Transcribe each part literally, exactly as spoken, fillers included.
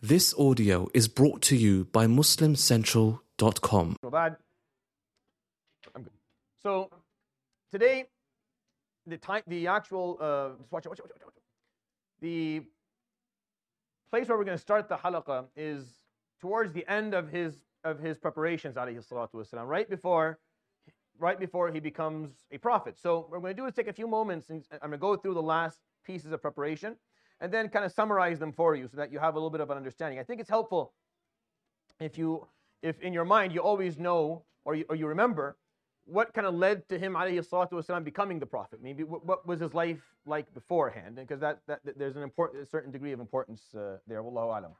This audio is brought to you by Muslim Central dot com. I'm good. So today, the time, the actual, uh, just watch it, watch it, watch it, watch it. The place where we're going to start the halaqah is towards the end of his of his preparations, alayhi salatu wasalam, right before, right before he becomes a prophet. So what we're going to do is take a few moments, and I'm going to go through the last pieces of preparation, and then kind of summarize them for you so that you have a little bit of an understanding. I think it's helpful if you, if in your mind you always know or you, or you remember what kind of led to him, alayhi salatu wasalam, becoming the prophet. Maybe what, what was his life like beforehand, because that, that, that there's an important, a certain degree of importance uh, there. Wallahu alam.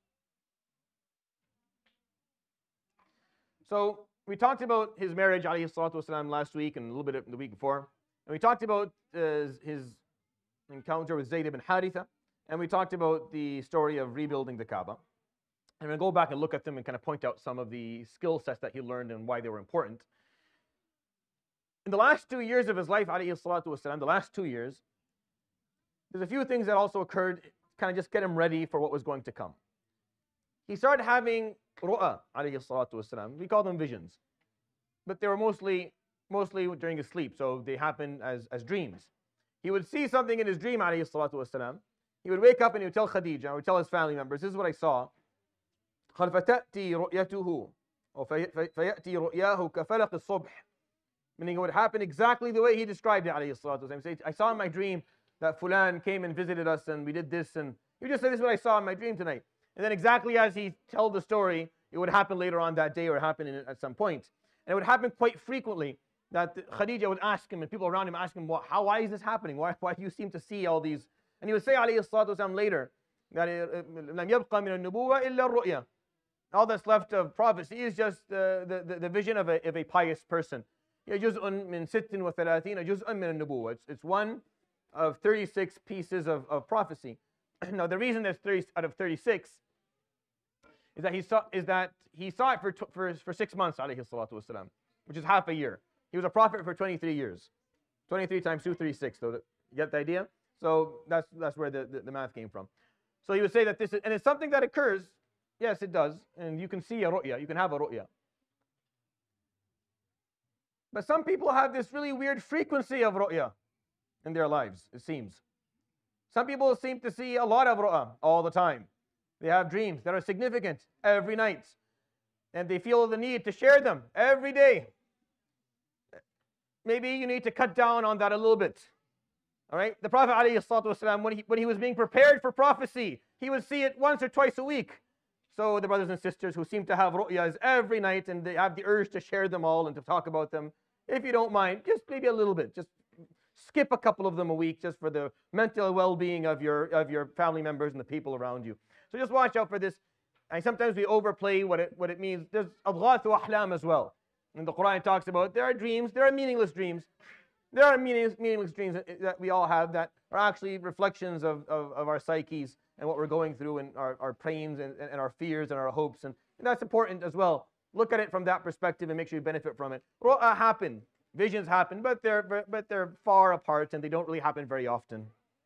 So we talked about his marriage, alayhi salatu wasalam, last week and a little bit the week before, and we talked about uh, his encounter with Zayd ibn Haritha, and we talked about the story of rebuilding the Kaaba. And we're going to go back and look at them and kind of point out some of the skill sets that he learned and why they were important. In the last two years of his life, alayhi salatu wasalam, the last two years, there's a few things that also occurred, kind of just get him ready for what was going to come. He started having ru'a, alayhi salatu wasalam. We call them visions. But they were mostly, mostly during his sleep, so they happened as, as dreams. He would see something in his dream, alayhi salatu wasalam. He would wake up and he would tell Khadija, or would tell his family members, this is what I saw. فَتَأْتِي رُؤْيَتُهُ فَيَأْتِي رُؤْيَاهُ كَفَلَقِ الصُّبْحِ. Meaning it would happen exactly the way he described it, alayhi salatu wasalam. I saw in my dream that Fulan came and visited us and we did this, and he would just say, this is what I saw in my dream tonight. And then exactly as he told the story, it would happen later on that day or happen in, at some point. And it would happen quite frequently that Khadija would ask him and people around him ask him, well, how, why is this happening? Why, why do you seem to see all these? And he would say, alayhi salatu wasalam, later, that لَمْ يَبْقَ مِنَ النُّبُوَّةِ إِلَّا الرُّؤْيَةِ. All that's left of prophecy is just uh, the, the, the vision of a, of a pious person. جزء من ست وثلاثين جزء من النبوة. It's, it's one of thirty-six pieces of, of prophecy. Now the reason there's thirty out of thirty-six is that he saw is that he saw it for for for six months, alayhi salatu wasalam, which is half a year. He was a prophet for twenty-three years. twenty-three times two, thirty-six. So you get the idea? So that's that's where the, the, the math came from. So he would say that this is, and it's something that occurs. Yes, it does, and you can see a ru'ya. You can have a ru'ya. But some people have this really weird frequency of ru'ya in their lives, it seems. Some people seem to see a lot of ru'ya all the time. They have dreams that are significant every night. And they feel the need to share them every day. Maybe you need to cut down on that a little bit. All right? The Prophet ﷺ, when he, when he was being prepared for prophecy, he would see it once or twice a week. So the brothers and sisters who seem to have ru'yas every night and they have the urge to share them all and to talk about them, if you don't mind, just maybe a little bit, just skip a couple of them a week just for the mental well-being of your of your family members and the people around you. So just watch out for this. And sometimes we overplay what it what it means. There's adghath wa ahlam as well. And the Quran talks about there are dreams, there are meaningless dreams. There are meaningless, meaningless dreams that we all have that are actually reflections of, of, of our psyches and what we're going through and our, our pains and, and our fears and our hopes. And, and that's important as well. Look at it from that perspective and make sure you benefit from it. Ru'ah happen, visions happen, but they're, but they're far apart and they don't really happen very often.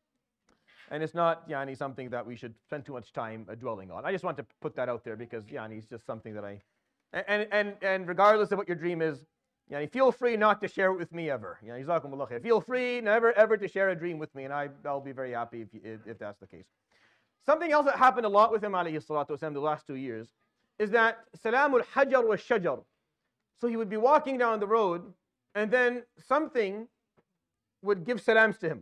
And it's not yani, something that we should spend too much time uh, dwelling on. I just want to put that out there because yani, it's just something that I... And, and, and regardless of what your dream is, yani, feel free not to share it with me ever. Yani, jazakumullah khair. Feel free never ever to share a dream with me, and I, I'll be very happy if, you, if, if that's the case. Something else that happened a lot with him, alayhi salatu wasalam, the last two years, is that salamul hajar wa shajar. So he would be walking down the road, and then something would give salams to him,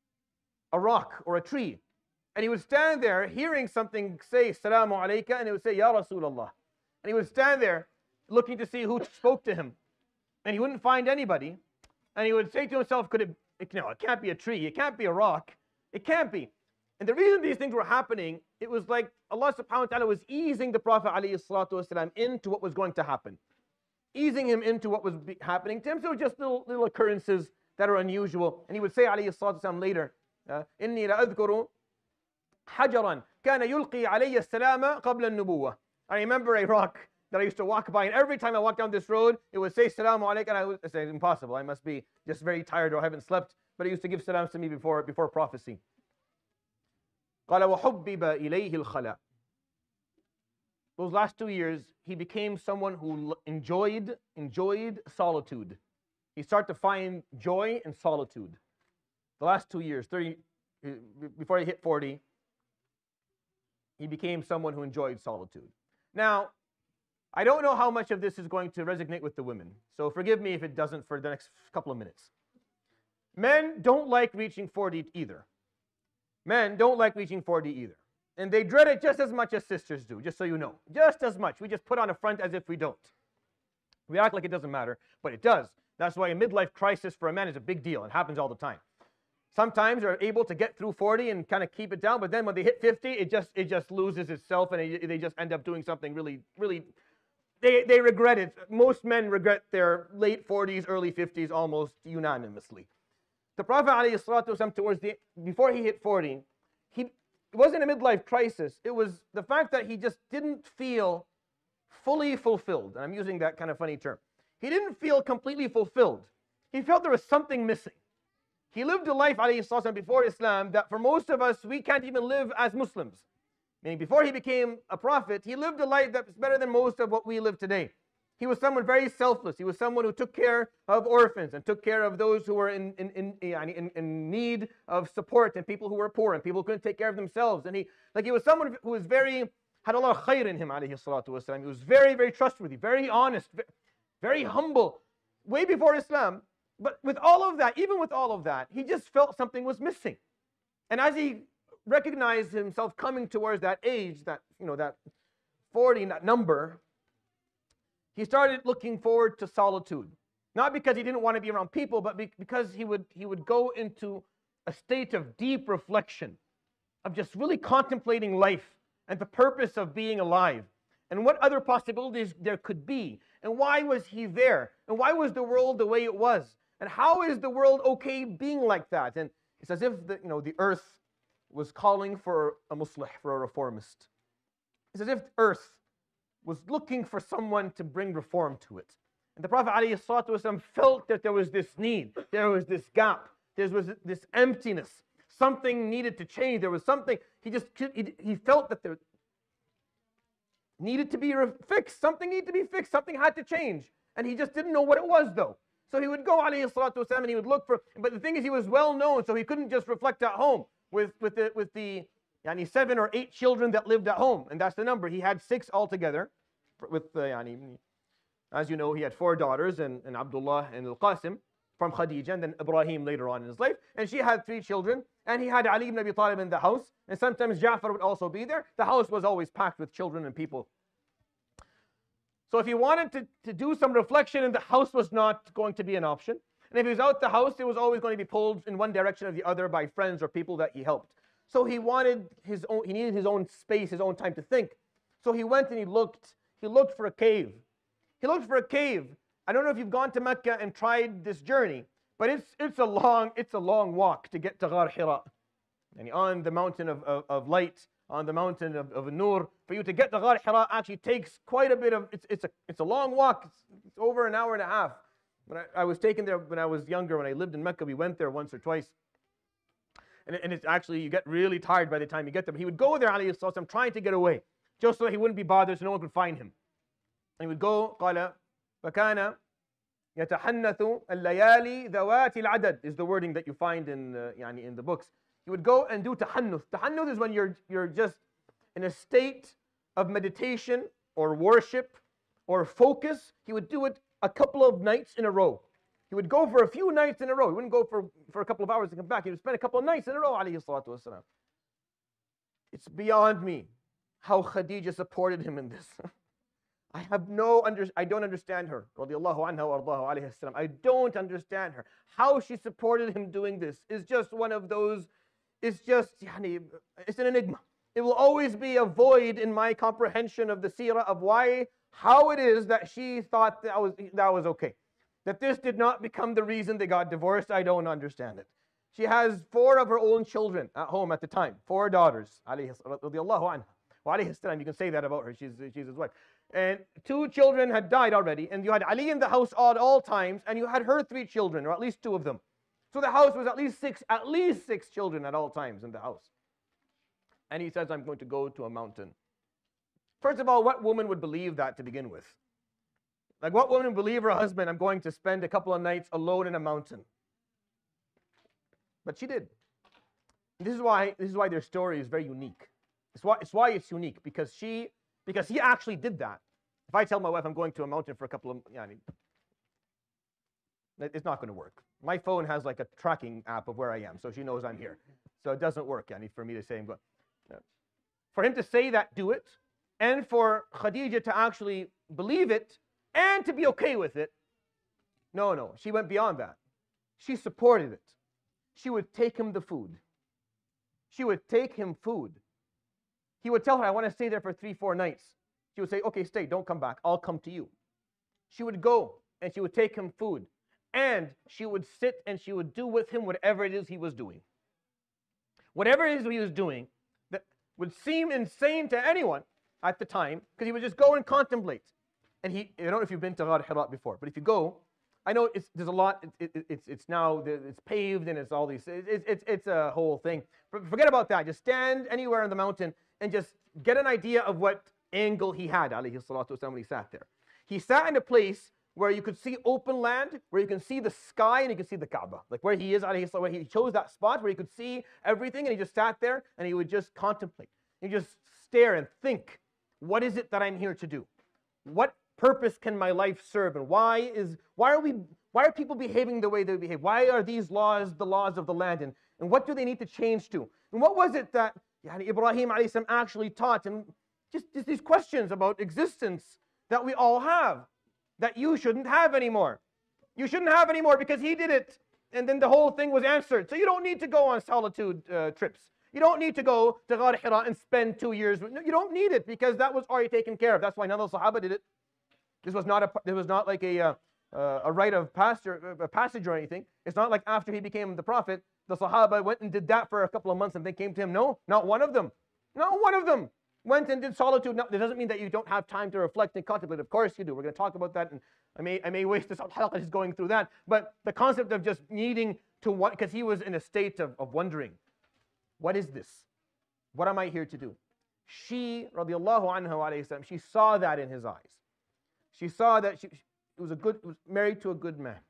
a rock or a tree. And he would stand there hearing something say, Salamu alayka, and he would say, Ya Rasulullah. And he would stand there looking to see who spoke to him. And he wouldn't find anybody. And he would say to himself, could it, it, no, it can't be a tree, it can't be a rock, it can't be. And the reason these things were happening, it was like Allah subhanahu wa ta'ala was easing the Prophet alayhi salatu wasalam into what was going to happen. Easing him into what was happening to him. So just little, little occurrences that are unusual. And he would say alayhi salatu wasalam later, إِنِّي لَأَذْكُرُ حَجَرًا كَانَ يُلْقِي عَلَيَّ السَّلَامَ قَبْلَ النُّبُوَّةِ. I remember a rock that I used to walk by, and every time I walked down this road, it would say Salamu alayka, and I would say, impossible, I must be just very tired or I haven't slept. But it used to give salams to me before, before prophecy. قال وحبب إليه الخلاء. those last two years, he became someone who enjoyed, enjoyed solitude. He started to find joy in solitude. The last two years, thirty, before he hit forty, he became someone who enjoyed solitude. Now, I don't know how much of this is going to resonate with the women, so forgive me if it doesn't for the next couple of minutes. Men don't like reaching forty either. Men don't like reaching forty either. And they dread it just as much as sisters do, just so you know. Just as much. We just put on a front as if we don't. We act like it doesn't matter, but it does. That's why a midlife crisis for a man is a big deal. It happens all the time. Sometimes they're able to get through forty and kind of keep it down, but then when they hit fifty, it just it just loses itself, and it, they just end up doing something really, really, they, they regret it. Most men regret their late forties, early fifties almost unanimously. The Prophet ﷺ, towards the, before he hit forty, he, it wasn't a midlife crisis. It was the fact that he just didn't feel fully fulfilled. And I'm using that kind of funny term. He didn't feel completely fulfilled. He felt there was something missing. He lived a life, alayhi salatu before Islam, that for most of us, we can't even live as Muslims. Meaning, before he became a prophet, he lived a life that's better than most of what we live today. He was someone very selfless. He was someone who took care of orphans and took care of those who were in, in, in, in, in need of support, and people who were poor and people who couldn't take care of themselves. And he, like he was someone who was very, had a lot of khair in him, alayhi salatu wasalam. He was very, very trustworthy, very honest, very humble, way before Islam. But with all of that, even with all of that, he just felt something was missing. And as he recognized himself coming towards that age, that, you know, that forty, that number, he started looking forward to solitude. Not because he didn't want to be around people, but because he would, he would go into a state of deep reflection, of just really contemplating life and the purpose of being alive, and what other possibilities there could be, and why was he there, and why was the world the way it was, and how is the world okay being like that? And it's as if the, you know, the earth was calling for a muslih, for a reformist. It's as if Earth was looking for someone to bring reform to it. And the Prophet ﷺ felt that there was this need, there was this gap, there was this emptiness. Something needed to change. There was something, he just, he, he felt that there needed to be fixed. Something needed to be fixed. Something had to change. And he just didn't know what it was though. So he would go ﷺ and he would look for, but the thing is he was well known, so he couldn't just reflect at home with, with the, with the yani, seven or eight children that lived at home. And that's the number. He had six altogether. With, uh, yani, as you know, he had four daughters, and, and Abdullah and Al-Qasim from Khadija, and then Ibrahim later on in his life. And she had three children, and he had Ali ibn Abi Talib in the house, and sometimes Ja'far would also be there. The house was always packed with children and people. So if he wanted to, to do some reflection, and the house was not going to be an option. And if he was out the house, it was always going to be pulled in one direction or the other by friends or people that he helped. So he wanted his own, he needed his own space, his own time to think. So he went and he looked, he looked for a cave. He looked for a cave. I don't know if you've gone to Mecca and tried this journey, but it's, it's, a, long, it's a long walk to get to Ghar Hira. And on the mountain of, of, of light, on the mountain of, of Nur, for you to get to Ghar Hira actually takes quite a bit of, it's, it's, a, it's a long walk. It's, it's over an hour and a half. When I, I was taken there when I was younger, when I lived in Mecca, we went there once or twice. And, it, and it's actually, you get really tired by the time you get there. But he would go there, alayhi sallam, trying to get away, just so that he wouldn't be bothered, so no one could find him. And he would go, قال فكان يتحنث الليالي ذوات العدد is the wording that you find in, uh, يعني in the books. He would go and do tahannuth. Tahannuth is when you're, you're just in a state of meditation or worship or focus. He would do it a couple of nights in a row. He would go for a few nights in a row. He wouldn't go for, for a couple of hours to come back. He would spend a couple of nights in a row, alayhi salatu wasalam. It's beyond me how Khadija supported him in this. I have no under, I don't understand her. Radiallahu anha wa ardahu alayhi salam. I don't understand her. How she supported him doing this is just one of those, it's just, yani, it's an enigma. It will always be a void in my comprehension of the seerah of why, how it is that she thought that was, that was okay. That this did not become the reason they got divorced. I don't understand it. She has four of her own children at home at the time, four daughters. Alayhi radiallahu anha. Wa alayhi salam, you can say that about her. She's, she's his wife. And two children had died already, and you had Ali in the house at all times, and you had her three children, or at least two of them. So the house was at least six, at least six children at all times in the house. And he says, I'm going to go to a mountain. First of all, what woman would believe that to begin with? Like, what woman would believe her husband, I'm going to spend a couple of nights alone in a mountain? But she did. This is why this is why their story is very unique. It's why it's why it's unique, because she because he actually did that. If I tell my wife I'm going to a mountain for a couple of, yeah, it's not going to work. My phone has like a tracking app of where I am, so she knows I'm here. So it doesn't work, yani, for me to say I'm going. For him to say that, do it, and for Khadija to actually believe it and to be okay with it. No, no, she went beyond that. She supported it. She would take him the food. She would take him food. He would tell her, I want to stay there for three, four nights. She would say, okay, stay, don't come back. I'll come to you. She would go and she would take him food. And she would sit and she would do with him whatever it is he was doing. Whatever it is he was doing that would seem insane to anyone at the time, because he would just go and contemplate. And he, I don't know if you've been to Ghar Hira before, but if you go, I know it's, there's a lot, it, it, it's, it's now, it's paved and it's all these, it's, it's, it's a whole thing. Forget about that. Just stand anywhere on the mountain and just get an idea of what angle he had, alayhi salatu wasalam, when he sat there. He sat in a place where you could see open land, where you can see the sky and you can see the Kaaba. Like where he is, alayhi salatu, he chose that spot where he could see everything, and he just sat there and he would just contemplate. He just stare and think, what is it that I'm here to do? What purpose can my life serve? And why is why are we why are people behaving the way they behave? Why are these laws the laws of the land? And, and what do they need to change to? And what was it that yani, Ibrahim alayhi salam actually taught? And just, just these questions about existence that we all have, that you shouldn't have anymore. You shouldn't have anymore because he did it, and then the whole thing was answered. So you don't need to go on solitude uh, trips. You don't need to go to Ghar Hira and spend two years. No, you don't need it, because that was already taken care of. That's why none of the Sahaba did it. This was not a. This was not like a uh, uh, a rite of pastor, a passage or anything. It's not like after he became the prophet, the Sahaba went and did that for a couple of months and they came to him. No, not one of them. Not one of them went and did solitude. No, that doesn't mean that you don't have time to reflect and contemplate. Of course you do. We're going to talk about that, and I may I may waste this halaqah just going through that. But the concept of just needing to want, because he was in a state of, of wondering, what is this? What am I here to do? She, radiallahu anha alayhi salam, she saw that in his eyes. She saw that she, she was a good, was married to a good man,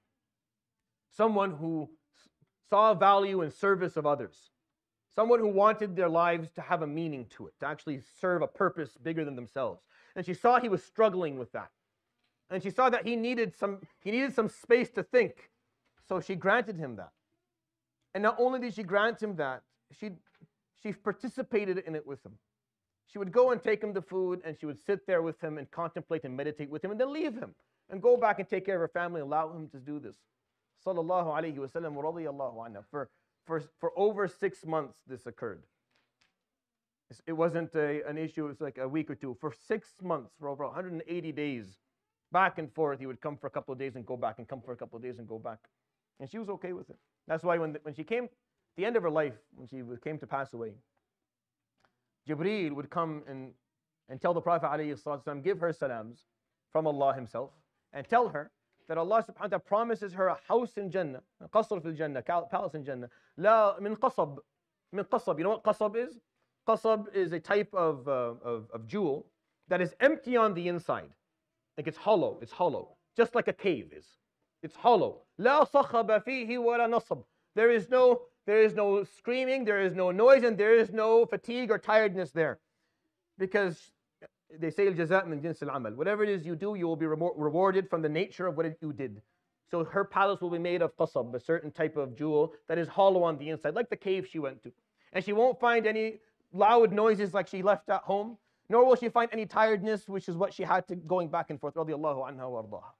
someone who saw value in service of others, someone who wanted their lives to have a meaning to it, to actually serve a purpose bigger than themselves. And she saw he was struggling with that, and she saw that he needed some, he needed some space to think. So she granted him that. And not only did she grant him that, she she participated in it with him. She would go and take him the food, and she would sit there with him and contemplate and meditate with him, and then leave him and go back and take care of her family and allow him to do this. Sallallahu alayhi wa sallam wa radiyallahu anha. For, for, for over six months this occurred. It wasn't a, an issue, it was like a week or two. For six months, for over one hundred eighty days, back and forth, he would come for a couple of days and go back, and come for a couple of days and go back. And she was okay with it. That's why when, the, when she came, at the end of her life, when she came to pass away, Jibreel would come and, and tell the Prophet ﷺ, give her salams from Allah himself, and tell her that Allah subhanahu wa ta'ala promises her a house in Jannah, a qasr fil Jannah, palace in Jannah, la min qasab, min qasab. You know what qasab is? Qasab is a type of, uh, of, of jewel that is empty on the inside. Like it's hollow, it's hollow, just like a cave is. It's hollow. La sakhaba fihi wa la nasab. There is no There is no screaming, there is no noise, and there is no fatigue or tiredness there. Because they say, al-jaza' min jins al-amal. Whatever it is you do, you will be rewarded from the nature of what it, you did. So her palace will be made of qasab, a certain type of jewel that is hollow on the inside, like the cave she went to. And she won't find any loud noises like she left at home, nor will she find any tiredness, which is what she had to going back and forth, radiyallahu anha wa ardaha.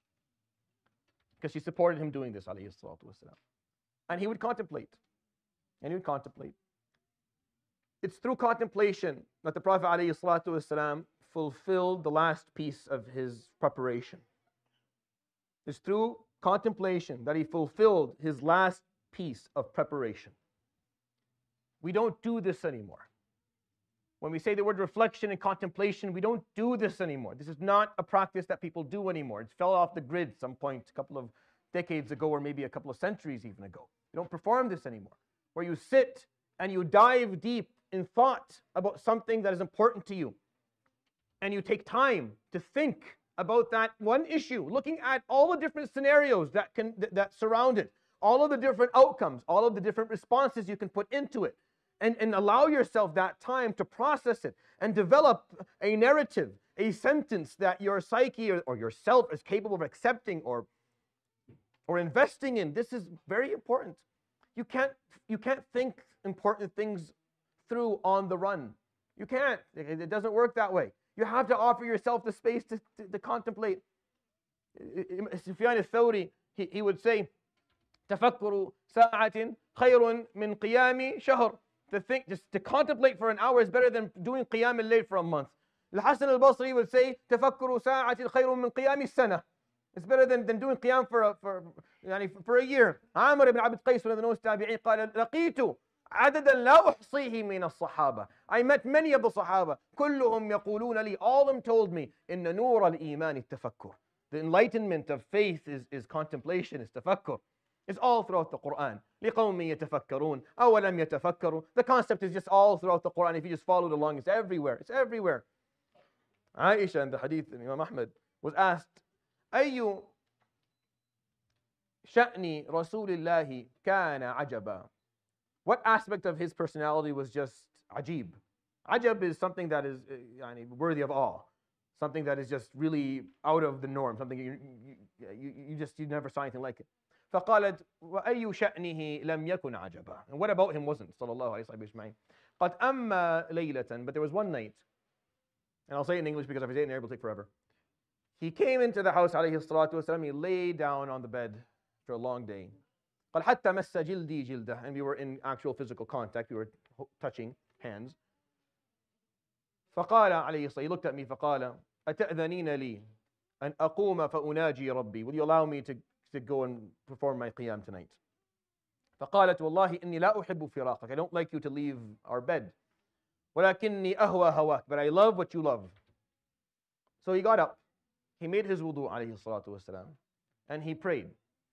Because she supported him doing this, alayhi salatu wasalam. And he would contemplate. And he would contemplate. It's through contemplation that the Prophet ﷺ fulfilled the last piece of his preparation. It's through contemplation that he fulfilled his last piece of preparation. We don't do this anymore. When we say the word reflection and contemplation, we don't do this anymore. This is not a practice that people do anymore. It fell off the grid at some point a couple of decades ago, or maybe a couple of centuries even ago. You don't perform this anymore, where you sit and you dive deep in thought about something that is important to you. and you take time to think about that one issue, looking at all the different scenarios that can that, that surround it, all of the different outcomes, all of the different responses you can put into it, and, and allow yourself that time to process it and develop a narrative, a sentence that your psyche or, or yourself is capable of accepting or, or investing in. This is very important. You can't, you can't think important things through on the run. You can't. It doesn't work that way. You have to offer yourself the space to, to, to contemplate. Sufyan al-Thawri, he, he would say, تفكر ساعة خير من قيام شهر. To think, just to contemplate for an hour is better than doing qiyam al-layl for a month. Al-Hasan al-Basri would say, تفكر ساعة خير من قيام السنة. It's better than, than doing qiyam for a, for, يعني for a year. Amr ibn Abd Qais, one of the most tabi'in, قال لقيت عددا لا أحصيه من الصحابة. I met many of the Sahaba. كلهم يقولون لي, all of them told me, إن نور الإيمان التفكر. The enlightenment of faith is, is contemplation, is tafakkur. It's all throughout the Quran. لِقَوْمٍ يَتَفَكَّرُونَ أَوَلَمْ يَتَفَكَّرُوا. The concept is just all throughout the Quran. If you just followed along, it's everywhere. It's everywhere. Aisha in the hadith, Imam Ahmad, was asked, أَيُّ شَأْنِ رَسُولِ اللَّهِ كَانَ عَجَبًا. What aspect of his personality was just ajib? Ajab is something that is uh, worthy of awe. Something that is just really out of the norm. Something you, you, you, you just you never saw anything like it. فقالت وأي شأنه لم يكن عجبا. And what about him wasn't, صلى الله عليه وسلم. قد أما ليلة, but there was one night, and I'll say it in English because if I say it in Arabic it'll take forever. He came into the house عليه الصلاة والسلام, he lay down on the bed for a long day. قال حتى مس جلدي جلده, and we were in actual physical contact, we were touching hands. فقال عليه الصلاة, he looked at me فقال أتأذنين لي أن أقوم فأناجي ربي. Will you allow me to to go and perform my qiyam tonight? فقالت والله إني لا أحب فراقك. I don't like you to leave our bed. ولكني أهوى هواك. But I love what you love. So he got up. He made his wudu عليه الصلاة والسلام, and he prayed.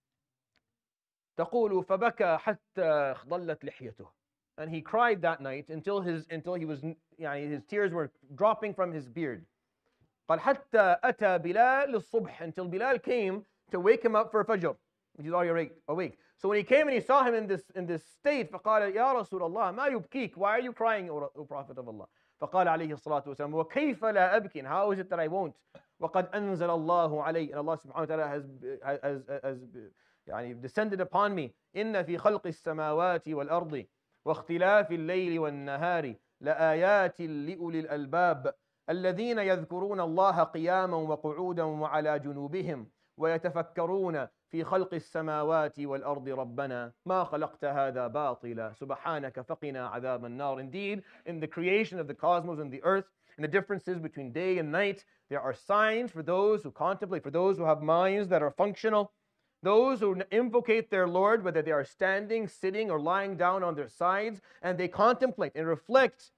تقول فبكى حتى ضلت لحيته. And he cried that night until his until he was يعني his tears were dropping from his beard. قال حتى أتى بلال للصبح, until Bilal came to wake him up for Fajr. He's already awake. So when he came and he saw him in this in this state, فقال يا رسول الله ما يبكيك? Why are you crying, O, o Prophet of Allah? فقال عليه الصلاة والسلام وكيف لا أبكي? And how is it that I won't? وقد أنزل الله علي, and Allah subhanahu wa ta'ala has, has, has يعني descended upon me. إن في خلق السماوات والأرض واختلاف الليل والنهار لآيات لأولي الألباب الذين يذكرون الله قياما وقعودا وعلى جنوبهم ويتفكرون في خلق السماوات والأرض ربنا ما خلقت هذا باطلا سبحانك فقنا عذاب النار. Indeed, in the creation of the cosmos and the earth, and the differences between day and night, there are signs for those who contemplate, for those who have minds that are functional, those who invocate their Lord, whether they are standing, sitting, or lying down on their sides, and they contemplate and reflect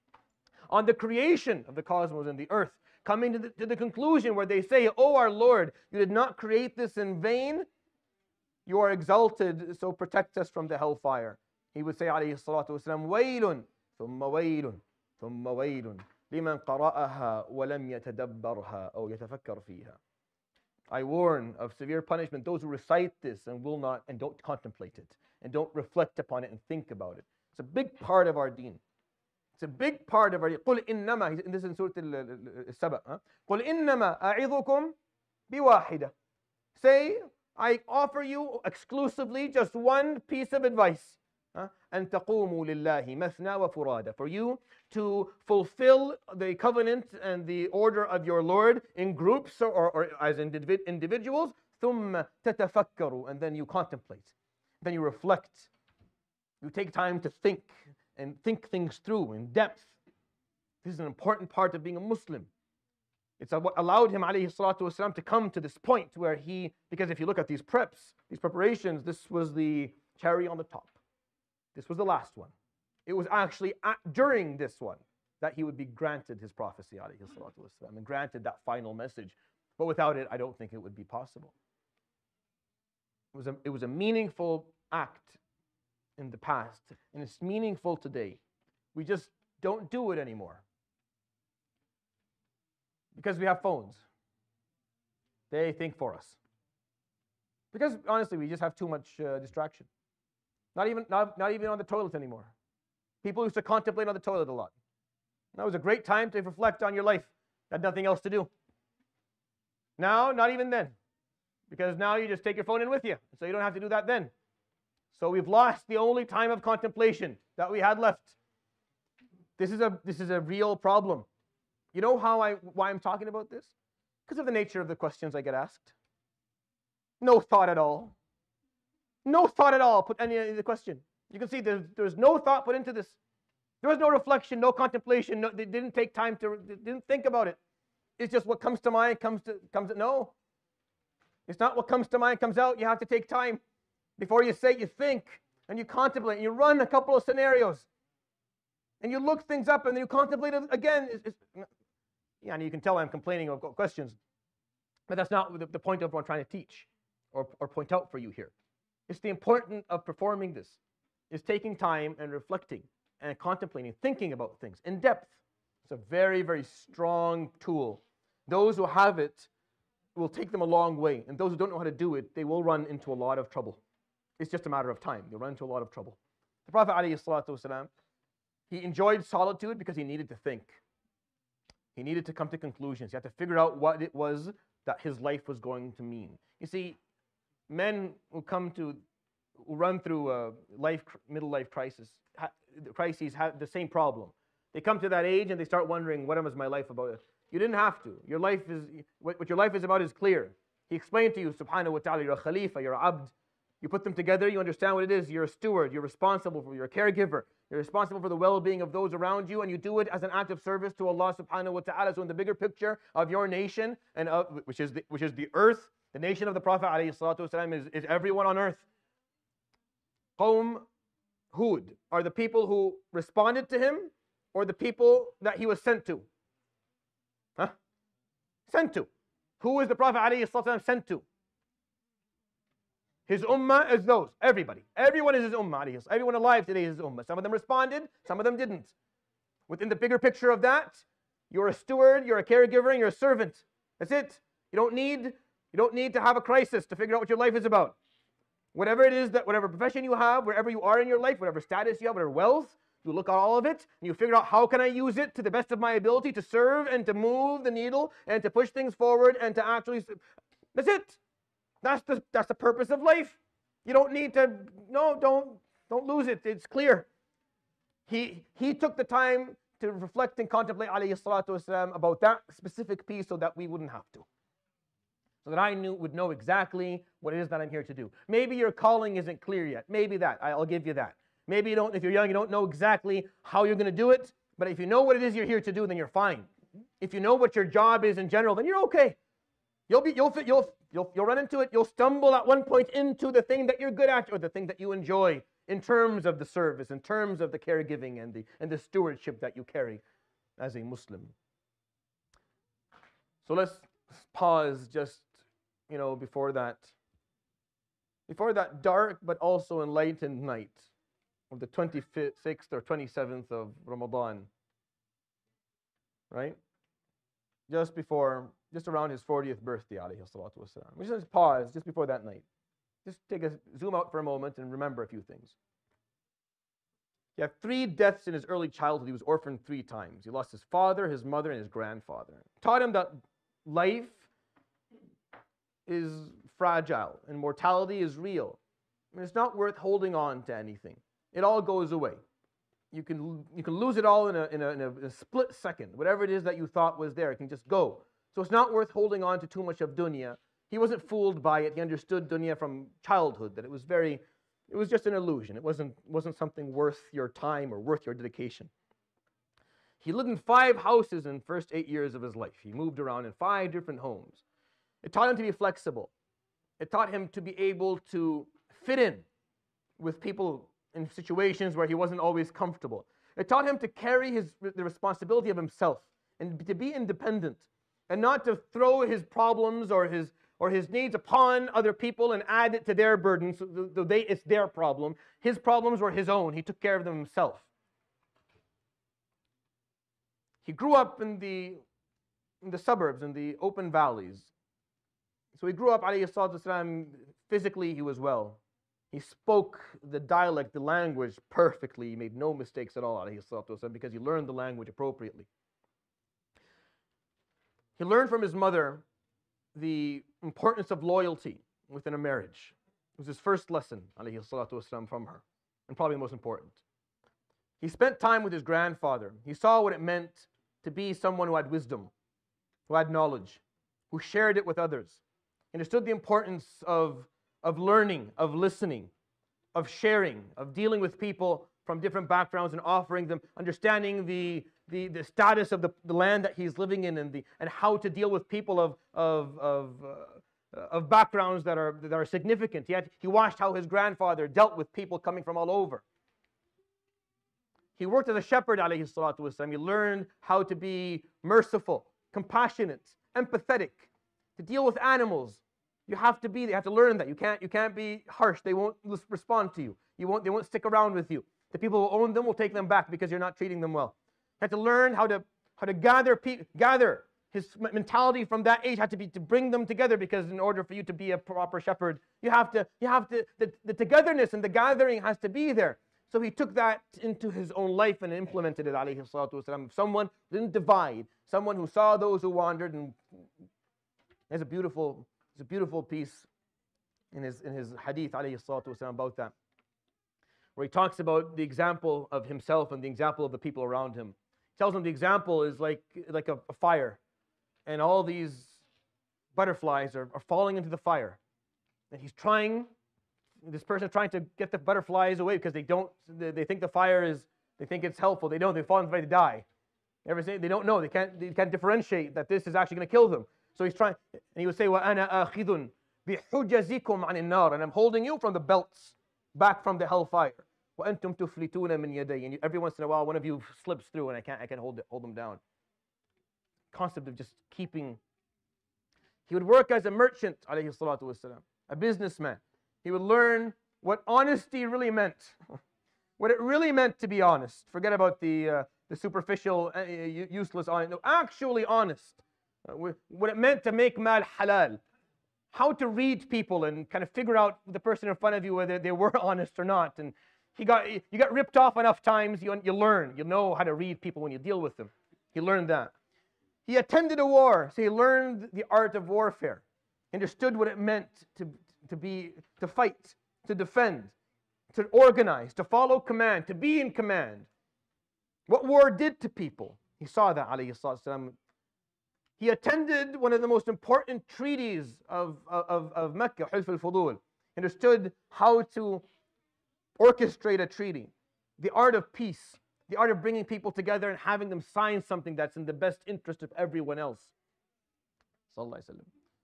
on the creation of the cosmos and the earth, coming to the, to the conclusion where they say, "Oh, our Lord, you did not create this in vain. You are exalted, so protect us from the hellfire." He would say, alayhi salatu wasalam, وَيْلٌ ثُمَّ وَيْلٌ ثُمَّ وَيْلٌ لِمَنْ قَرَأَهَا وَلَمْ يَتَدَبَّرْهَا أو يَتَفَكَّرْ فِيهَا. I warn of severe punishment those who recite this and will not, and don't contemplate it, and don't reflect upon it and think about it. It's a big part of our deen. It's a big part of our deen. قُلْ إِنَّمَا, this is in Surah Al-Saba. قُلْ إِنَّمَا أَعِظُكُمْ بِوَاحِدَةٍ. Say, I offer you exclusively just one piece of advice. أَن تَقُومُوا لِلَّهِ مَثْنَى وَفُرَادًا. For you to fulfill the covenant and the order of your Lord in groups or, or, or as individ- individuals. ثُمَّ تَتَفَكَّرُوا. And then you contemplate. Then you reflect. You take time to think and think things through in depth. This is an important part of being a Muslim. It's what allowed him, alayhi salatu wasalam, to come to this point where he, because if you look at these preps, these preparations, this was the cherry on the top. This was the last one. It was actually at, during this one that he would be granted his prophecy, alayhi salatu wasalam, and granted that final message. But without it, I don't think it would be possible. It was a, it was a meaningful act in the past, and it's meaningful today. We just don't do it anymore. Because we have phones. They think for us. Because honestly, we just have too much uh, distraction. Not even, not, not even on the toilet anymore. People used to contemplate on the toilet a lot. That was a great time to reflect on your life. Had nothing else to do. Now, not even then. Because now you just take your phone in with you. So you don't have to do that then. So we've lost the only time of contemplation that we had left. This is a, this is a real problem. You know how I, why I'm talking about this? Because of the nature of the questions I get asked. No thought at all. No thought at all put any in the question. You can see there's, there's no thought put into this. There was no reflection, no contemplation. No, they didn't take time to, they didn't think about it. It's just what comes to mind comes to, comes to, no. It's not what comes to mind comes out. You have to take time. Before you say, you think, and you contemplate, and you run a couple of scenarios. And you look things up, and then you contemplate it again. It's, it's, yeah, and you can tell I'm complaining about questions. But that's not the, the point of what I'm trying to teach or, or point out for you here. It's the importance of performing this, is taking time and reflecting and contemplating, thinking about things in depth. It's a very, very strong tool. Those who have it will take them a long way. And those who don't know how to do it, they will run into a lot of trouble. It's just a matter of time. They'll run into a lot of trouble. The Prophet ﷺ, he enjoyed solitude because he needed to think. He needed to come to conclusions. He had to figure out what it was that his life was going to mean. You see, men who come to, who run through a life, middle life crisis, crises have the same problem. They come to that age and they start wondering, what is my life about? You didn't have to. Your life is, what your life is about is clear. He explained to you, subhanahu wa ta'ala, you're a khalifa, you're a abd. You put them together, you understand what it is. You're a steward, you're responsible for, you're a caregiver. You're responsible for the well-being of those around you, and you do it as an act of service to Allah subhanahu wa ta'ala. So in the bigger picture of your nation, and of, which is the, which is the earth, the nation of the Prophet ﷺ is, is everyone on earth. Qawm Hud are the people who responded to him, or the people that he was sent to? Huh? Sent to. Who is the Prophet ﷺ sent to? His ummah is those. Everybody. Everyone is his ummah. Everyone alive today is his ummah. Some of them responded, some of them didn't. Within the bigger picture of that, you're a steward, you're a caregiver, and you're a servant. That's it. You don't need, you don't need to have a crisis to figure out what your life is about. Whatever it is, that whatever profession you have, wherever you are in your life, whatever status you have, whatever wealth, you look at all of it, and you figure out how can I use it to the best of my ability to serve and to move the needle and to push things forward and to actually, that's it. That's the, that's the purpose of life. You don't need to, no, don't, don't lose it. It's clear. He, he took the time to reflect and contemplate alayhi salatu wasalam about that specific piece so that we wouldn't have to. So that I knew, would know exactly what it is that I'm here to do. Maybe your calling isn't clear yet. Maybe that, I'll give you that. Maybe you don't, if you're young, you don't know exactly how you're going to do it. But if you know what it is you're here to do, then you're fine. If you know what your job is in general, then you're okay. You'll be, you'll, you'll, you'll, you'll run into it. You'll stumble at one point into the thing that you're good at, or the thing that you enjoy in terms of the service, in terms of the caregiving and the, and the stewardship that you carry as a Muslim. So let's pause just, you know, before that, before that dark but also enlightened night of the twenty-sixth or twenty-seventh of Ramadan, right? Just before, just around his fortieth birthday, alayhi salatu wasalam. We just pause just before that night. Just take a zoom out for a moment and remember a few things. He had three deaths in his early childhood. He was orphaned three times. He lost his father, his mother, and his grandfather. Taught him that life is fragile and mortality is real. I mean, it's not worth holding on to anything. It all goes away. You can, you can lose it all in a, in, a, in, a, in a split second. Whatever it is that you thought was there, it can just go. So it's not worth holding on to too much of dunya. He wasn't fooled by it. He understood dunya from childhood, that it was very, it was just an illusion. It wasn't, wasn't something worth your time or worth your dedication. He lived in five houses in the first eight years of his life. He moved around in five different homes. It taught him to be flexible. It taught him to be able to fit in with people in situations where he wasn't always comfortable. It taught him to carry his, the responsibility of himself and to be independent and not to throw his problems or his, or his needs upon other people and add it to their burdens. So they, it's their problem. His problems were his own. He took care of them himself. He grew up in the in the suburbs, in the open valleys. So he grew up, alayhi salatu wasalam, physically he was well. He spoke the dialect, the language perfectly. He made no mistakes at all, alayhi salatu wasalam, because he learned the language appropriately. He learned from his mother the importance of loyalty within a marriage. It was his first lesson, alayhi salatu wasalam, from her, and probably the most important. He spent time with his grandfather. He saw what it meant to be someone who had wisdom, who had knowledge, who shared it with others. He understood the importance of, of learning, of listening, of sharing, of dealing with people from different backgrounds and offering them, understanding the, the, the status of the, the land that he's living in and, the, and how to deal with people of, of, of, uh, of backgrounds that are, that are significant. He, had, he watched how his grandfather dealt with people coming from all over. He worked as a shepherd, alayhi salatu wasalam. He learned how to be merciful, compassionate, empathetic, to deal with animals. You have to be, you have to learn that. You can't, you can't be harsh. They won't respond to you. You won't, they won't stick around with you. The people who own them will take them back because you're not treating them well. You have to learn how to, how to gather people, gather. His mentality from that age had to be to bring them together, because in order for you to be a proper shepherd, you have to, you have to, the, the togetherness and the gathering has to be there. So he took that into his own life and implemented it, alayhi salatu wasalam. Someone who didn't divide, someone who saw those who wandered. And there's a beautiful, there's a beautiful piece in his, in his hadith, alayhi salatu wasalam, about that, where he talks about the example of himself and the example of the people around him. He tells them the example is like, like a, a fire, and all these butterflies are, are falling into the fire. And he's trying, this person is trying to get the butterflies away because they don't, they, they think the fire is, they think it's helpful. They don't, they fall into the fire, they die. Everything, they don't know, they can't, they can't differentiate that this is actually going to kill them. So he's trying, and he would say, وَأَنَا آخِذٌ بِحُجَزِكُمْ عَنِ النَّارِ, and I'm holding you from the belts back from the hellfire. وَأَنْتُمْ تُفْلِتُونَ مِنْ يَدَيْ, and you, every once in a while, one of you slips through and I can't, I can't hold, it, hold them down. Concept of just keeping. He would work as a merchant, alayhi salatu wasalam, a businessman. He would learn what honesty really meant, what it really meant to be honest. Forget about the, uh, the superficial, uh, useless honest. No, actually honest. Uh, what it meant to make mal halal. How to read people and kind of figure out the person in front of you whether they were honest or not. And he got, you got ripped off enough times, you, you learn. You know how to read people when you deal with them. He learned that. He attended a war, so he learned the art of warfare. He understood what it meant to, to be, to fight, to defend, to organize, to follow command, to be in command. What war did to people. He saw that, alayhi salatu. He attended one of the most important treaties of, of, of Mecca, Hulf al-Fudul. He understood how to orchestrate a treaty, the art of peace, the art of bringing people together and having them sign something that's in the best interest of everyone else. Sallallahu Alaihi Wasallam.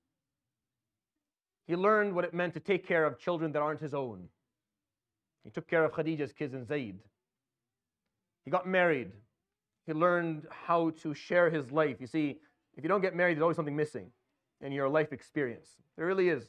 He learned what it meant to take care of children that aren't his own. He took care of Khadija's kids and Zayd. He got married. He learned how to share his life. You see, if you don't get married, there's always something missing in your life experience. There really is.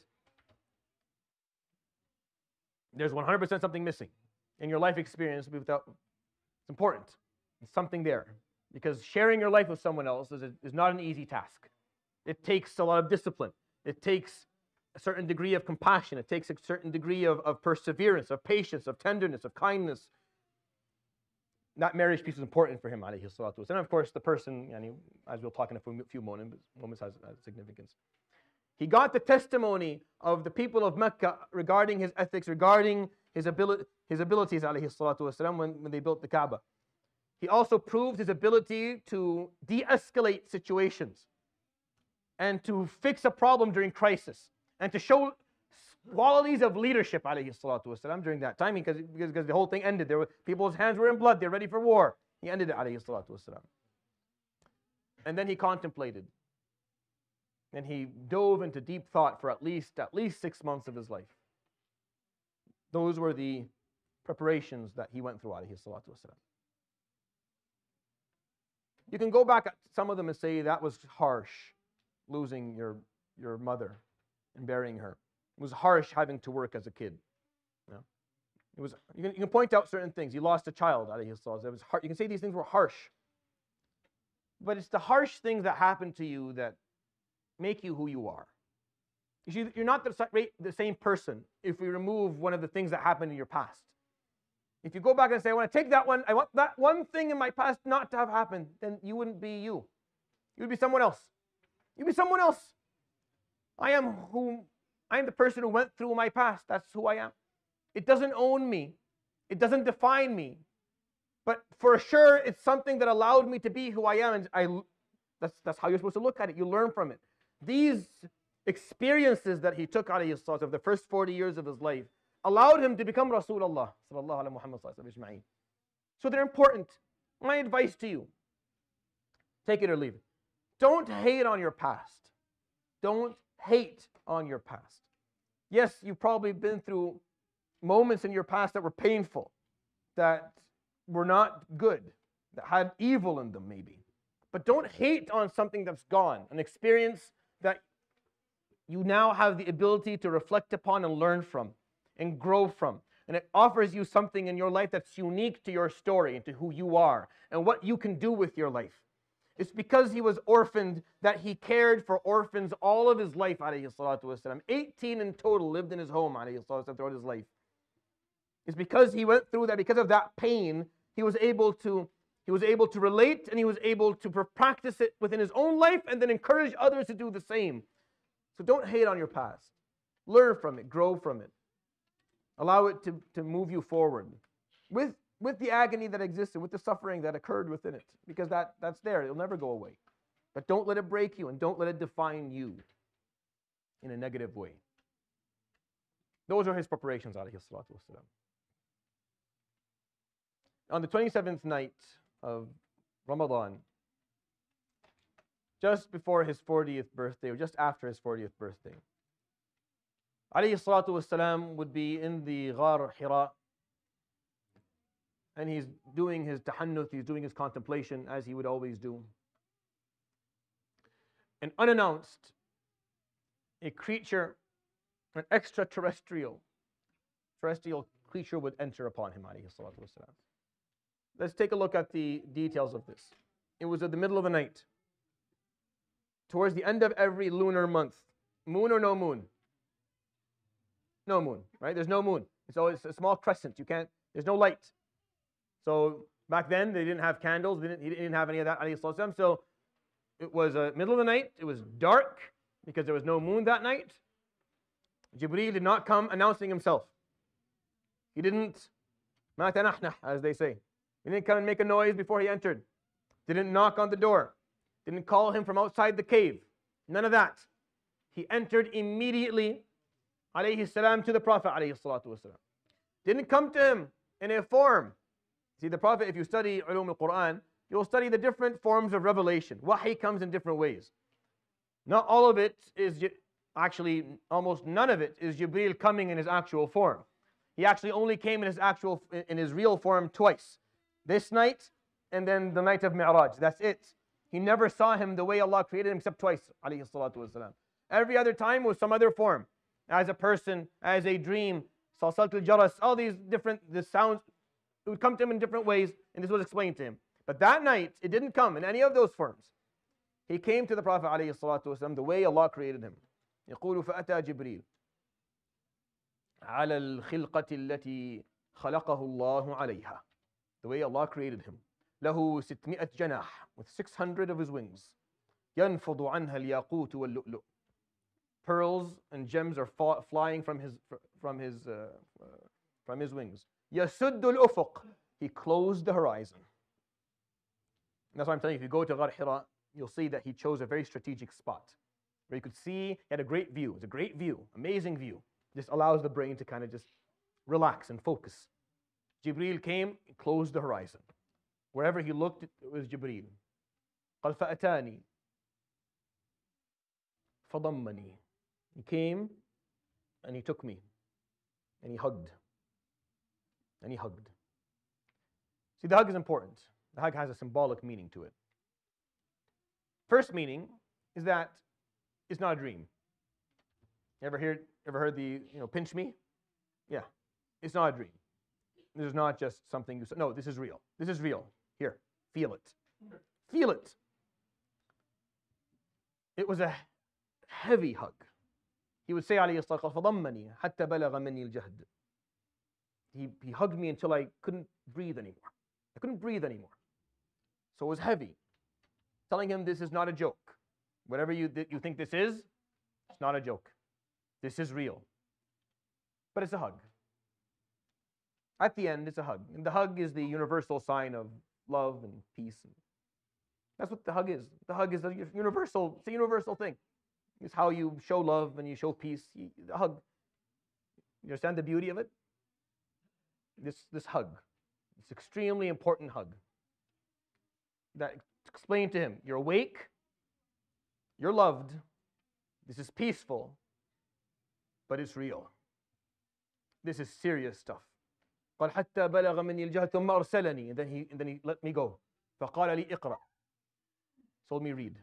There's one hundred percent something missing in your life experience without. It's important. It's something there. Because sharing your life with someone else is, a, is not an easy task. It takes a lot of discipline. It takes a certain degree of compassion. It takes a certain degree of, of perseverance, of patience, of tenderness, of kindness. That marriage piece is important for him, alayhi salatu wasalam. And of course, the person, yani, as we'll talk in a few moments, moments has, has significance. He got the testimony of the people of Mecca regarding his ethics, regarding his ability, his abilities, alayhi salatu wasalam, when, when they built the Kaaba. He also proved his ability to de-escalate situations and to fix a problem during crisis and to show qualities of leadership, alayhi salatu wasalam, during that time, because, because, because the whole thing ended. There were, people's hands were in blood. They're ready for war. He ended it, alayhi salatu wasalam. And then he contemplated. And he dove into deep thought for at least, at least six months of his life. Those were the preparations that he went through, alayhi salatu wasalam. You can go back at some of them and say that was harsh, losing your, your mother and burying her. It was harsh having to work as a kid. You know? It was, you, can, you can point out certain things. You lost a child, alayhi salatu wasalam. It was hard. You can say these things were harsh. but it's the harsh things that happen to you that make you who you are. You see, you're not the, the same person if we remove one of the things that happened in your past. If you go back and say, I want to take that one, I want that one thing in my past not to have happened, then you wouldn't be you. You would be someone else. You'd be someone else. I am who, I am the person who went through my past. That's who I am. It doesn't own me. It doesn't define me. But for sure, it's something that allowed me to be who I am. And I, that's, that's how you're supposed to look at it. You learn from it. These experiences that he took, alayhi salatu, of the first forty years of his life allowed him to become Rasulullah sallallahu alaihi Muhammad sallallahu alaihi. So they're important. My advice to you, take it or leave it. Don't hate on your past. Don't hate on your past. Yes, you've probably been through moments in your past that were painful, that were not good, that had evil in them maybe. But don't hate on something that's gone, an experience that you now have the ability to reflect upon and learn from and grow from. And it offers you something in your life that's unique to your story and to who you are and what you can do with your life. It's because he was orphaned that he cared for orphans all of his life, alayhi salatu wasalam. eighteen in total lived in his home, alayhi salatu wasalam, throughout his life. It's because he went through that, because of that pain, he was able to he was able to relate, and he was able to practice it within his own life and then encourage others to do the same. So don't hate on your past. Learn from it, grow from it. Allow it to, to move you forward with, with the agony that existed, with the suffering that occurred within it, because that, that's there. It'll never go away. But don't let it break you, and don't let it define you in a negative way. Those are his preparations, alayhi salatu wasalam. On the twenty-seventh night of Ramadan, just before his fortieth birthday, or just after his fortieth birthday, alayhi salatu wasalam would be in the Ghar Hira, and he's doing his tahannuth, he's doing his contemplation as he would always do. And unannounced, a creature, an extraterrestrial, terrestrial creature would enter upon him, alayhi salatu wasalam. Let's take a look at the details of this. It was at the middle of the night, towards the end of every lunar month. Moon or no moon? No moon, right? There's no moon. It's always a small crescent. You can't, there's no light. So back then, they didn't have candles. They didn't, he didn't have any of that, alayhi salatu. So it was a uh, middle of the night. It was dark because there was no moon that night. Jibreel did not come announcing himself. He didn't, ma tanahna, as they say. He didn't come and make a noise before he entered. Didn't knock on the door. Didn't call him from outside the cave. None of that. He entered immediately, alayhi salam, to the Prophet, alayhi salatu wasalam. Didn't come to him in a form. See, the Prophet, if you study ulum al-Quran, you'll study the different forms of revelation. Wahi comes in different ways. Not all of it is, actually, almost none of it is Jibreel coming in his actual form. He actually only came in his actual, in his real form twice. This night, and then the night of Mi'raj. That's it. He never saw him the way Allah created him except twice, alayhi salatu wasalam. Every other time was some other form. As a person, as a dream, salsalt al-jaras, all these different, the sounds, it would come to him in different ways, and this was explained to him. But that night, it didn't come in any of those forms. He came to the Prophet, alayhi salatu wasalam, the way Allah created him. يقول فأتى جبريل على الخلقة التي خلقه الله عليها. The way Allah created him. له ستمائة جناح, with six hundred of his wings. ينفض عنها الياقوت واللؤلؤ. Pearls and gems are fa- flying from his from his uh, uh, from his wings. يسد الأفق. He closed the horizon. And that's why I'm telling you, if you go to Ghar Hira, you'll see that he chose a very strategic spot where you could see, he had a great view. It's a great view, amazing view. Just allows the brain to kind of just relax and focus. Jibreel came and closed the horizon. Wherever he looked, it was Jibreel. قال فأتاني فضمني. He came and he took me and he hugged. And he hugged. See, the hug is important. The hug has a symbolic meaning to it. First meaning is that it's not a dream. You ever heard, ever heard the, you know, pinch me? Yeah, it's not a dream. This is not just something you said. No, this is real. This is real. Here, feel it. Feel it. It was a heavy hug. He would say, عليه الصلاة والسلام, فضمني حتى بلغ مني الجهد. He, he hugged me until I couldn't breathe anymore. I couldn't breathe anymore. So it was heavy. Telling him this is not a joke. Whatever you, you think this is, it's not a joke. This is real. But it's a hug. At the end, it's a hug. And the hug is the universal sign of love and peace. That's what the hug is. The hug is a universal, it's a universal thing. It's how you show love and you show peace. You, the hug. You understand the beauty of it? This, this hug. It's an extremely important hug. That explained to him, you're awake, you're loved, this is peaceful, but it's real. This is serious stuff. قال حتى بلغ مني الجهد ثم أرسلني, and then he and then he let me go. فقال لي اقرأ. Told me read.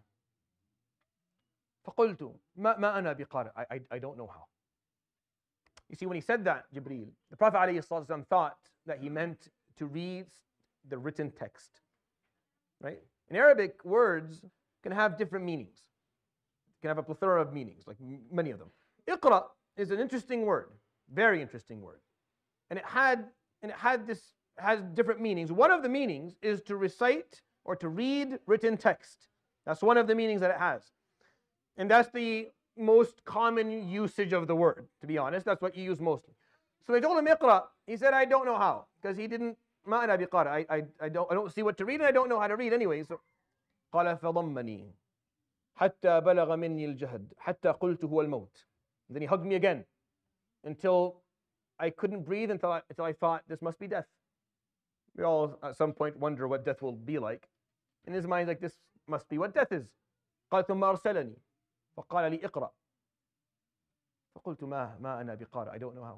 فقلت ما ما أنا بقارئ. I, I I don't know how. You see, when he said that, Jibreel, the Prophet ﷺ thought that he meant to read the written text. Right? In Arabic, words can have different meanings. Can have a plethora of meanings, like many of them. Iqra is an interesting word, very interesting word, and it had and it had this has different meanings. One of the meanings is to recite or to read written text. That's one of the meanings that it has, and that's the most common usage of the word. To be honest, that's what you use mostly. So they told him Iqra. He said, "I don't know how," because he didn't. ما أنا بقارئ. I I I don't I don't see what to read, and I don't know how to read anyway. So قال فضمني حتى بلغ مني الجهد حتى قلت هو الموت. And then he hugged me again until I couldn't breathe, until I, until I thought this must be death. We all at some point wonder what death will be like. In his mind, like, this must be what death is. قال ثم أرسلني فقال لي اقرأ. فقلت ما ما أنا بقارئ. I don't know how.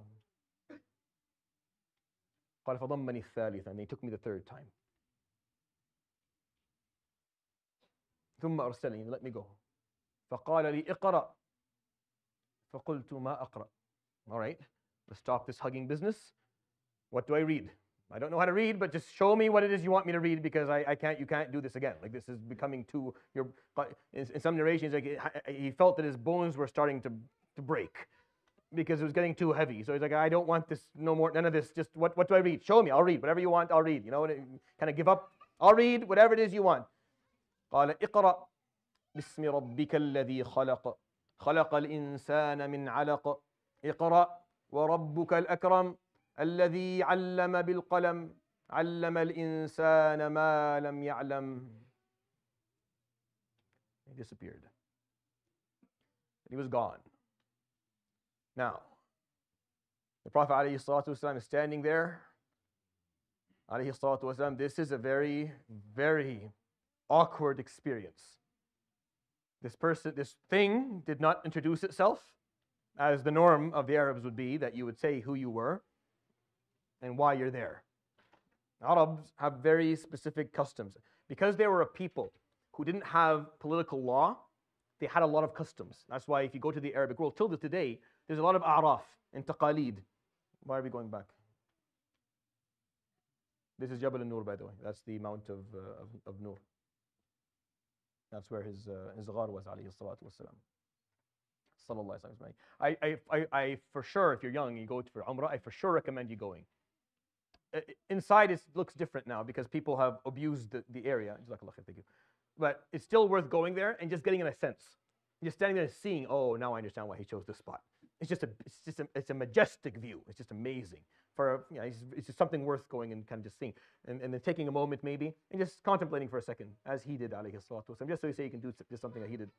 قال فضمني الثالثة, and he took me the third time. ثم أرسلني, let me go. فقال لي اقرأ. فقلت ما أقرأ. All right, let's stop this hugging business. What do I read? I don't know how to read, but just show me what it is you want me to read, because I, I can't. You can't do this again. Like, this is becoming too. Your in, in some narrations, like, he felt that his bones were starting to to break because it was getting too heavy. So he's like, I don't want this no more. None of this. Just what what do I read? Show me. I'll read whatever you want. I'll read. You know, kind of give up. I'll read whatever it is you want. قال اقرأ باسم ربك الذي خلق خلق الإنسان من علق اقرأ وربك الأكرم الذي علم بالقلم علم الإنسان ما لم يعلم. He disappeared. He was gone. Now, the Prophet ﷺ is standing there. ﷺ, this is a very, very awkward experience. This person, this thing did not introduce itself, as the norm of the Arabs would be, that you would say who you were and why you're there. Arabs have very specific customs. Because they were a people who didn't have political law, they had a lot of customs. That's why if you go to the Arabic world, till today, there's a lot of a'raf and taqaleed. Why are we going back? This is Jabal al-Nur, by the way. That's the mount of, uh, of, of Nur. That's where his uh, his ghar was, alayhi salatu wassalam. Sallallahu alayhi wa sallam. I, I, I, I, for sure, if you're young, you go for Umrah, I for sure recommend you going. Uh, inside it looks different now because people have abused the, the area. But it's still worth going there and just getting in a sense. Just standing there and seeing, oh, now I understand why he chose this spot. It's just a, it's just a, it's a majestic view. It's just amazing. For, you know, it's, it's just something worth going and kind of just seeing. And, and then taking a moment maybe and just contemplating for a second, as he did, alayhi salatu wasalam, just so you say you can do just something that he did.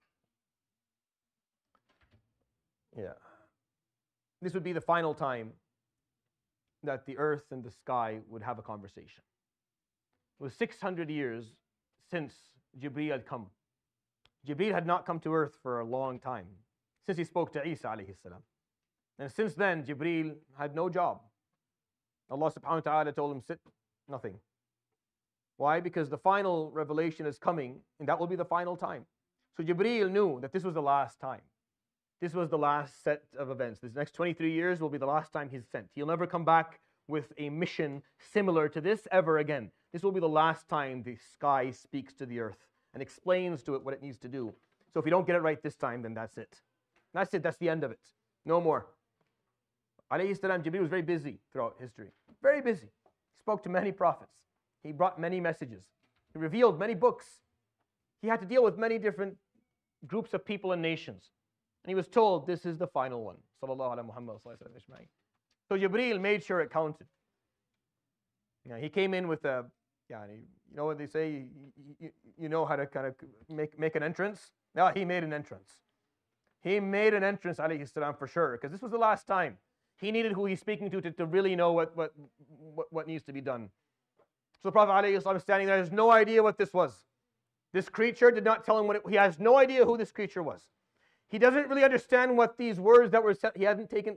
Yeah. This would be the final time that the earth and the sky would have a conversation. It was six hundred years since Jibreel had come. Jibreel had not come to earth for a long time, since he spoke to Isa alayhi salam. And since then, Jibreel had no job. Allah subhanahu wa ta'ala told him, sit, nothing. Why? Because the final revelation is coming, and that will be the final time. So Jibreel knew that this was the last time. This was the last set of events. This next twenty-three years will be the last time he's sent. He'll never come back with a mission similar to this ever again. This will be the last time the sky speaks to the earth and explains to it what it needs to do So if you don't get it right this time, then that's it. That's it. That's the end of it. No more. Alayhi salam, Jibreel was very busy throughout history. Very busy. He spoke to many prophets. He brought many messages. He revealed many books. He had to deal with many different groups of people and nations. And he was told, this is the final one. Sallallahu ala Muhammad sallallahu alayhi wa sallam. So Jibreel made sure it counted. You know, he came in with a, yeah, you know what they say, you, you, you know how to kind of make, make an entrance? Yeah, he made an entrance. He made an entrance, alayhi salam, for sure, because this was the last time. He needed who he's speaking to to, to really know what, what, what, what needs to be done. So the Prophet alayhi salam is standing there, has no idea what this was. This creature did not tell him what it, he has no idea who this creature was. He doesn't really understand what these words that were said, he hadn't taken,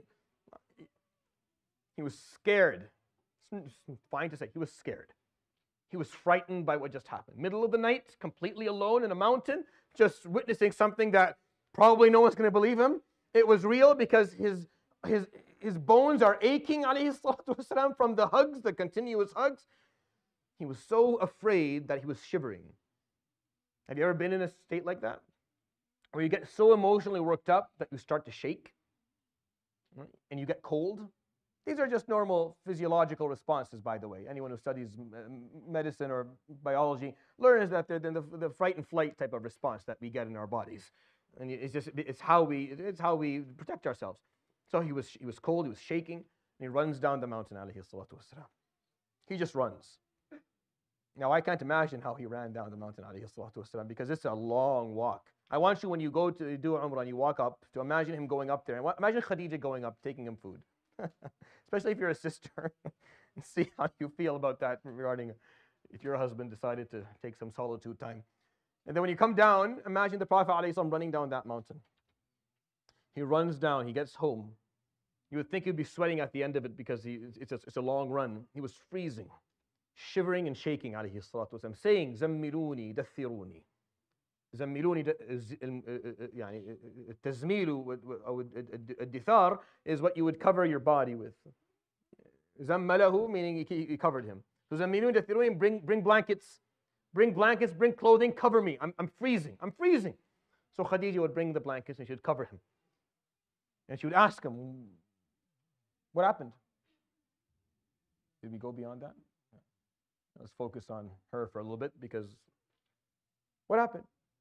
he was scared. It's fine to say, he was scared. He was frightened by what just happened. Middle of the night, completely alone in a mountain, just witnessing something that probably no one's going to believe him. It was real because his, his, his bones are aching, alayhi salatu wasalam, from the hugs, the continuous hugs. He was so afraid that he was shivering. Have you ever been in a state like that? Where you get so emotionally worked up that you start to shake, right? And you get cold? These are just normal physiological responses, by the way. Anyone who studies medicine or biology learns that they're the, the fight and flight type of response that we get in our bodies. And it's just, it's how we, it's how we protect ourselves. So he was, he was cold, he was shaking, and he runs down the mountain, alayhi salatu wasalam. He just runs. Now, I can't imagine how he ran down the mountain, alayhi salatu wasalam, because it's a long walk. I want you, when you go to do Umrah and you walk up, to imagine him going up there. Imagine Khadija going up, taking him food. Especially if you're a sister. And see how you feel about that regarding if your husband decided to take some solitude time. And then when you come down, imagine the Prophet ﷺ running down that mountain. He runs down, he gets home. You would think he'd be sweating at the end of it because he, it's, a, it's a long run. He was freezing, shivering and shaking, alayhi salatu wasalam, saying, Zammiluni, dathiruni. Zammiluni, يعني التزميل أو الدثار is what you would cover your body with. Zammalahu, meaning he covered him. So Zammiluni, dathiruni, bring, bring blankets, bring blankets, bring clothing, cover me. I'm, I'm freezing, I'm freezing. So Khadija would bring the blankets and she would cover him. And she would ask him, what happened? Did we go beyond that? Let's focus on her for a little bit, because what happened?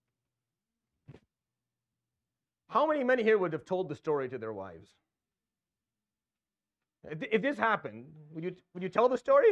How many men here would have told the story to their wives? If this happened, would you, would you tell the story?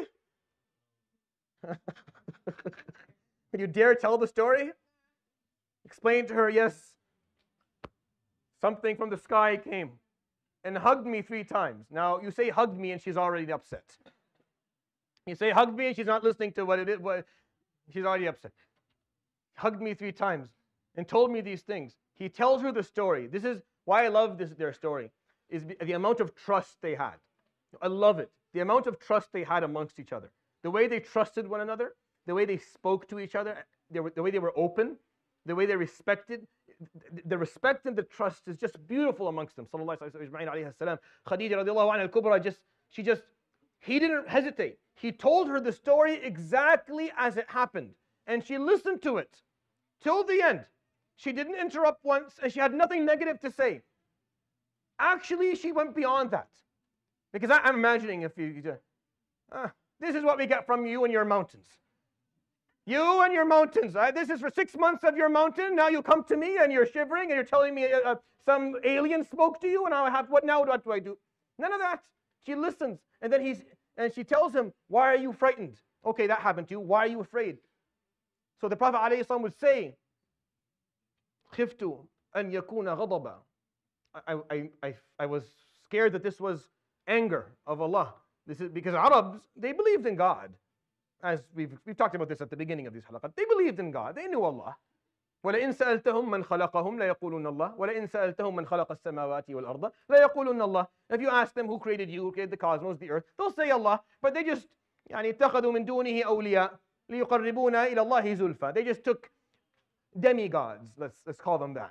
Would you dare tell the story? Explain to her, yes, something from the sky came and hugged me three times. Now, you say hugged me and she's already upset. You say hugged me and she's not listening to what it is. What, she's already upset. Hugged me three times and told me these things. He tells her the story. This is why I love this, their story, is the amount of trust they had. I love it. The amount of trust they had amongst each other. The way they trusted one another, the way they spoke to each other, they were, the way they were open, the way they respected. The respect and the trust is just beautiful amongst them. Sallallahu alayhi wa sallam. Khadija radiallahu anha al-Kubra, just, she just, he didn't hesitate. He told her the story exactly as it happened. And she listened to it till the end. She didn't interrupt once, and she had nothing negative to say. Actually, she went beyond that. Because I, I'm imagining if you, uh, this is what we get from you and your mountains. You and your mountains. Uh, this is for six months of your mountain. Now you come to me and you're shivering and you're telling me uh, uh, some alien spoke to you and I have, what now? What do I do? None of that. She listens. And then he's, and she tells him, why are you frightened? Okay, that happened to you. Why are you afraid? So the Prophet ﷺ would say, خِفْتُ أَنْ يَكُونَ غَضَبًا. I, I, I, I was scared that this was anger of Allah. This is because Arabs, they believed in God. As we've, we've talked about this at the beginning of this halaqat. They believed in God. They knew Allah. وَلَئِنْ سَأَلْتَهُمْ مَنْ خَلَقَهُمْ لَيَقُولُنَّ اللَّهِ وَلَئِنْ سَأَلْتَهُمْ مَنْ خَلَقَ السَّمَاوَاتِ وَالْأَرْضَ لَيَقُولُنَّ اللَّهِ. If you ask them who created you, who created the cosmos, the earth, they'll say Allah. But they just يعني اتخذوا من دونه أولياء ليقربونا إلى الله زلفى. They just took demigods, let's, let's call them that.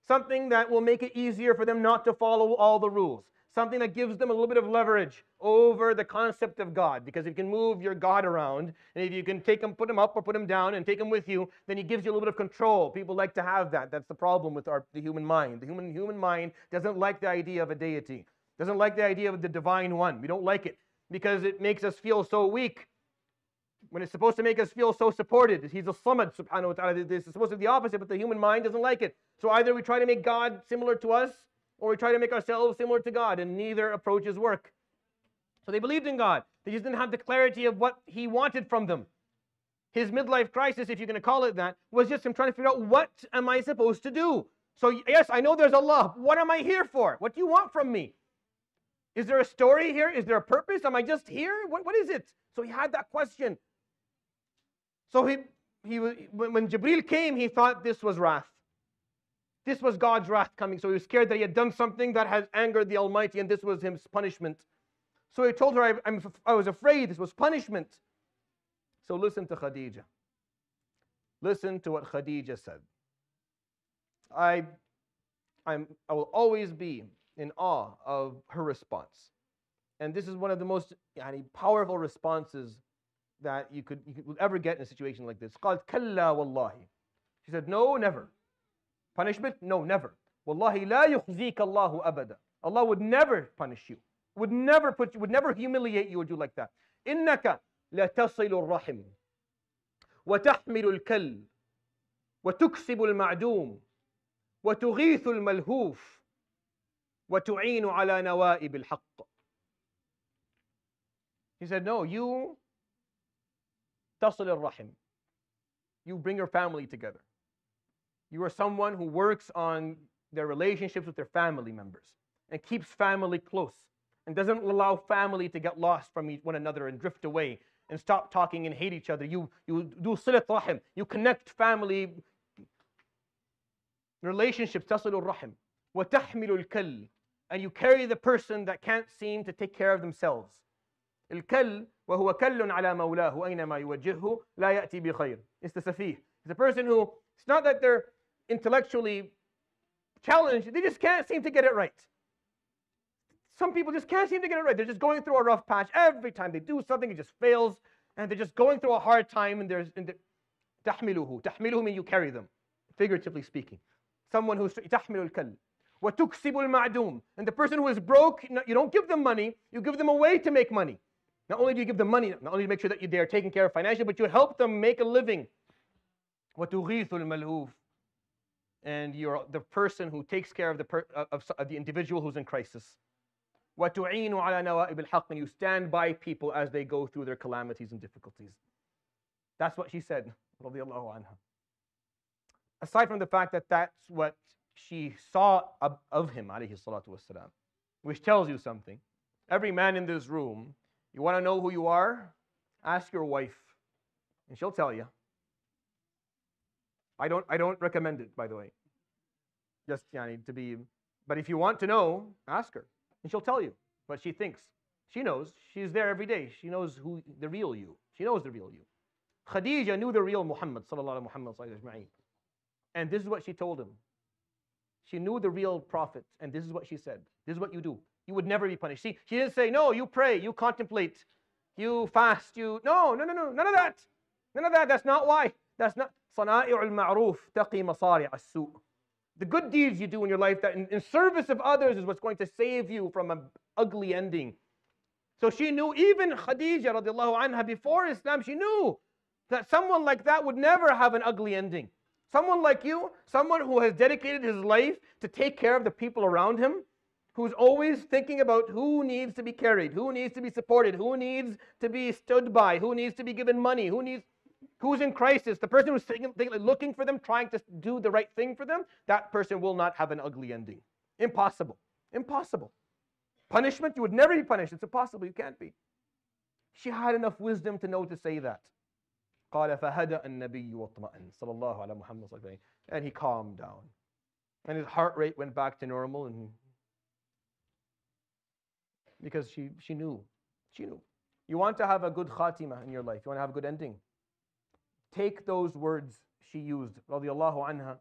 something that will make it easier for them not to follow all the rules, something that gives them a little bit of leverage over the concept of God. Because if you can move your God around, and if you can take him, put him up or put him down and take him with you, then he gives you a little bit of control. People like to have that. That's the problem with our, the human mind. The human, human mind doesn't like the idea of a deity, doesn't like the idea of the divine one. We don't like it because it makes us feel so weak, when it's supposed to make us feel so supported. He's a samad, subhanahu wa ta'ala. This is supposed to be the opposite, but the human mind doesn't like it. So either we try to make God similar to us, or we try to make ourselves similar to God, and neither approaches work. So they believed in God. They just didn't have the clarity of what he wanted from them. His midlife crisis, if you're going to call it that, was just him trying to figure out, what am I supposed to do? So yes, I know there's Allah. What am I here for? what do you want from me? Is there a story here? Is there a purpose? Am I just here? What, what is it? So he had that question. So he, he, when Jibreel came, he thought this was wrath. This was God's wrath coming. So he was scared that he had done something that had angered the Almighty, and this was his punishment. So he told her, I, I'm, I was afraid this was punishment. So listen to Khadija. Listen to what Khadija said. I, I'm, I will always be in awe of her response. And this is one of the most yani, powerful responses that you could, you could ever get in a situation like this. قالت كلا والله. She said, no, never. Punishment? No, never. Wallahi la yukhzika Allahu abada. Allah would never punish you. Would never put you, would never humiliate you or do like that. إنك لتصل الرحم وتحمل الكل وتكسب المعدوم وتغيث الملهوف وتعين على نوائب الحق. He said, no, you تصل الرحم. You bring your family together. You are someone who works on their relationships with their family members and keeps family close and doesn't allow family to get lost from one another and drift away and stop talking and hate each other. You, you do silat rahim. You connect family relationships. تصل الرحم وتحمل الكل. And you carry the person that can't seem to take care of themselves. الكل وهو كل على مولاه أينما يوجهه لا يأتي بخير. It's the safih. It's a person who, it's not that they're intellectually challenged, they just can't seem to get it right. Some people just can't seem to get it right. They're just going through a rough patch. Every time they do something, it just fails, and they're just going through a hard time, and there's تحمله. تحمله means you carry them, figuratively speaking. Someone who's تحمل الكل وتكسب المعدوم. And the person who is broke, you don't give them money, you give them a way to make money. Not only do you give them money, not only do you make sure that they are taken care of financially, but you help them make a living. وتغيث الملهوف. And you're the person who takes care of the, per, of, of the individual who's in crisis. وتعين على نوائب الحق. And you stand by people as they go through their calamities and difficulties. That's what she said, رضي الله عنها. Aside from the fact that that's what she saw of, of him, alayhi salatu wassalam, which tells you something. Every man in this room, you want to know who you are? Ask your wife, and she'll tell you. I don't, I don't recommend it, by the way. Just yani, to be, but if you want to know, ask her, and she'll tell you what she thinks. She knows. She's there every day. She knows who the real you. She knows the real you. Khadija knew the real Muhammad sallallahu alaihi wasallam, and this is what she told him. She knew the real prophet, and this is what she said. This is what you do. You would never be punished. See, she didn't say, no, you pray, you contemplate, you fast, you... No, no, no, no, none of that. None of that. That's not why. That's not... صَنَائِعُ الْمَعْرُوفِ تَقِي مَصَارِعَ السُّوءِ. The good deeds you do in your life that in, in service of others is what's going to save you from an ugly ending. So she knew, even Khadija radiallahu anha, before Islam, she knew that someone like that would never have an ugly ending. Someone like you, someone who has dedicated his life to take care of the people around him, who's always thinking about who needs to be carried, who needs to be supported, who needs to be stood by, who needs to be given money, who needs, who's in crisis, the person who's looking for them, trying to do the right thing for them, that person will not have an ugly ending. Impossible. Impossible. Punishment, you would never be punished. It's impossible. You can't be. She had enough wisdom to know to say that. قال فهدأ النبي واطمأن صلى الله على محمد صلى الله عليه وسلم. And he calmed down. And his heart rate went back to normal, and because she, she knew. She knew. You want to have a good khatima in your life. You want to have a good ending. Take those words she used, radiallahu anha,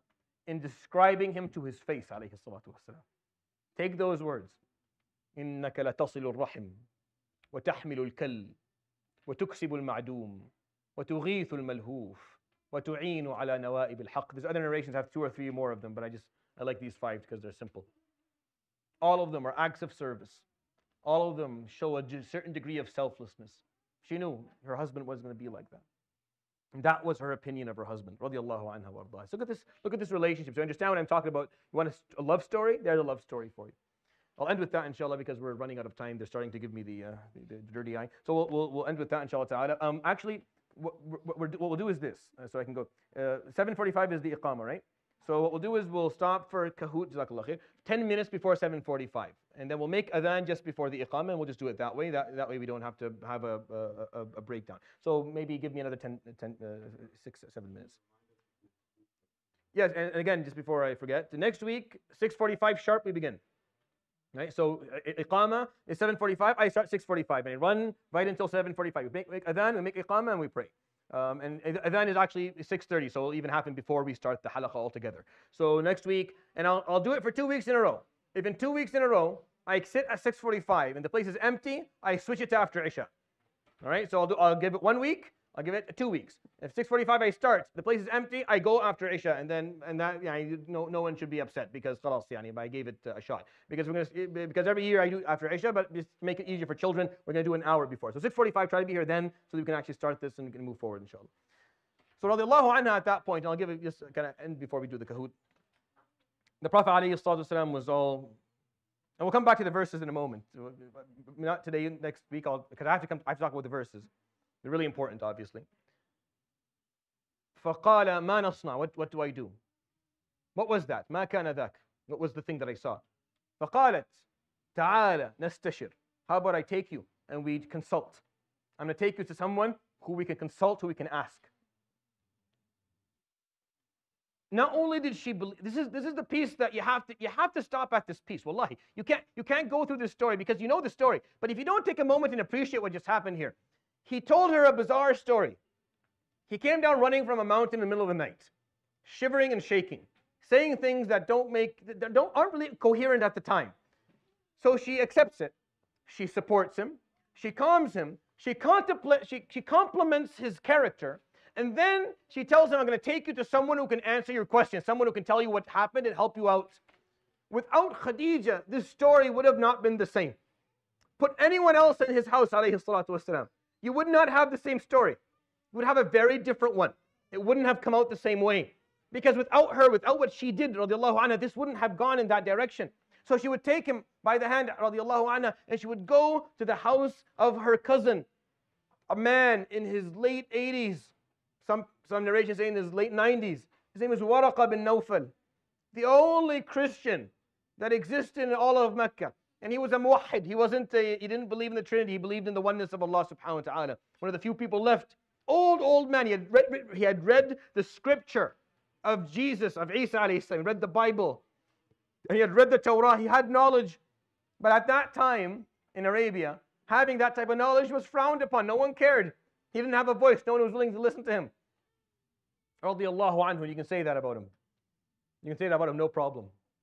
in describing him to his face, alayhi salatu wasalam. Take those words. إِنَّكَ لَتَصِلُ الرَّحِمِ وَتَحْمِلُ الْكَلِّ وَتُكْسِبُ الْمَعْدُومِ وَتُغِيثُ الْمَلْهُوفِ وَتُعِينُ عَلَى نَوَائِبِ الْحَقِّ. There's other narrations have two or three more of them, but I just I like these five because they're simple. All of them are acts of service. All of them show a certain degree of selflessness. She knew her husband was going to be like that. And that was her opinion of her husband. Radiallahu anha wa ardaha. So look at this, look at this relationship. So you understand what I'm talking about? You want a, a love story? There's a love story for you. I'll end with that, inshallah, because we're running out of time. They're starting to give me the, uh, the, the dirty eye. So we'll, we'll, we'll end with that, inshallah ta'ala. Um, actually, what, what, we're, what we'll do is this, uh, so I can go. Uh, seven forty-five is the iqamah, right? So what we'll do is we'll stop for kahoot, jazakallah khair, ten minutes before seven forty-five. And then we'll make adhan just before the iqamah, and we'll just do it that way. That, that way we don't have to have a, a, a, a breakdown. So maybe give me another ten, ten, uh, six, seven minutes. Yes, and again, just before I forget, the next week, six forty-five sharp, we begin. Right? So iqamah is seven forty-five, I start six forty-five, and I run right until seven forty-five. We make, make adhan, we make iqamah, and we pray. Um, and adhan is actually six thirty, so it'll even happen before we start the halaqah altogether. So next week, and I'll, I'll do it for two weeks in a row. If in two weeks in a row, I sit at six forty-five and the place is empty, I switch it to after Isha. All right, so I'll, do, I'll give it one week, I'll give it two weeks. If six forty-five I start, the place is empty, I go after Isha, and then and that yeah, no no one should be upset because khalas yani, I gave it a shot. Because we're gonna because every year I do after Isha, but just to make it easier for children, we're gonna do an hour before. So six forty-five, try to be here then, so that we can actually start this and we can move forward, inshallah. So radiallahu anha at that point, and I'll give it just kind of end before we do the kahoot. The Prophet ﷺ was all, and we'll come back to the verses in a moment. Not today, next week, I'll, because I have to come. I have to talk about the verses. They're really important, obviously. فَقَالَ مَا نَصْنَعُ. What, what do I do? What was that? مَا كَانَ ذَاك. What was the thing that I saw? فَقَالَتْ تَعَالَ نَسْتَشِرْ. How about I take you and we consult? I'm going to take you to someone who we can consult, who we can ask. Not only did she believe, this is this is the piece that you have to you have to stop at this piece. Wallahi, you can't you can't go through this story because you know the story. But if you don't take a moment and appreciate what just happened here, he told her a bizarre story. He came down running from a mountain in the middle of the night, shivering and shaking, saying things that don't make that don't aren't really coherent at the time. So she accepts it, she supports him, she calms him, she contemplates, she she compliments his character. And then she tells him, I'm going to take you to someone who can answer your questions, someone who can tell you what happened and help you out. Without Khadija, this story would have not been the same. Put anyone else in his house, alayhi salatu wasalam, you would not have the same story. You would have a very different one. It wouldn't have come out the same way. Because without her, without what she did, radiallahu anha, this wouldn't have gone in that direction. So she would take him by the hand, radiallahu anha, and she would go to the house of her cousin, a man in his late eighties. Some, some narrations say in his late nineties. His name is Waraqa bin Nawfal, the only Christian that existed in all of Mecca. And he was a muwahhid. He wasn't a, he didn't believe in the Trinity. He believed in the oneness of Allah subhanahu wa ta'ala. One of the few people left. Old, old man. He had read, he had read the scripture of Jesus, of Isa alayhi salam. He read the Bible. And he had read the Torah. He had knowledge. But at that time in Arabia, having that type of knowledge was frowned upon. No one cared. He didn't have a voice. No one was willing to listen to him. Radiallahu anhu, you can say that about him. You can say that about him, no problem.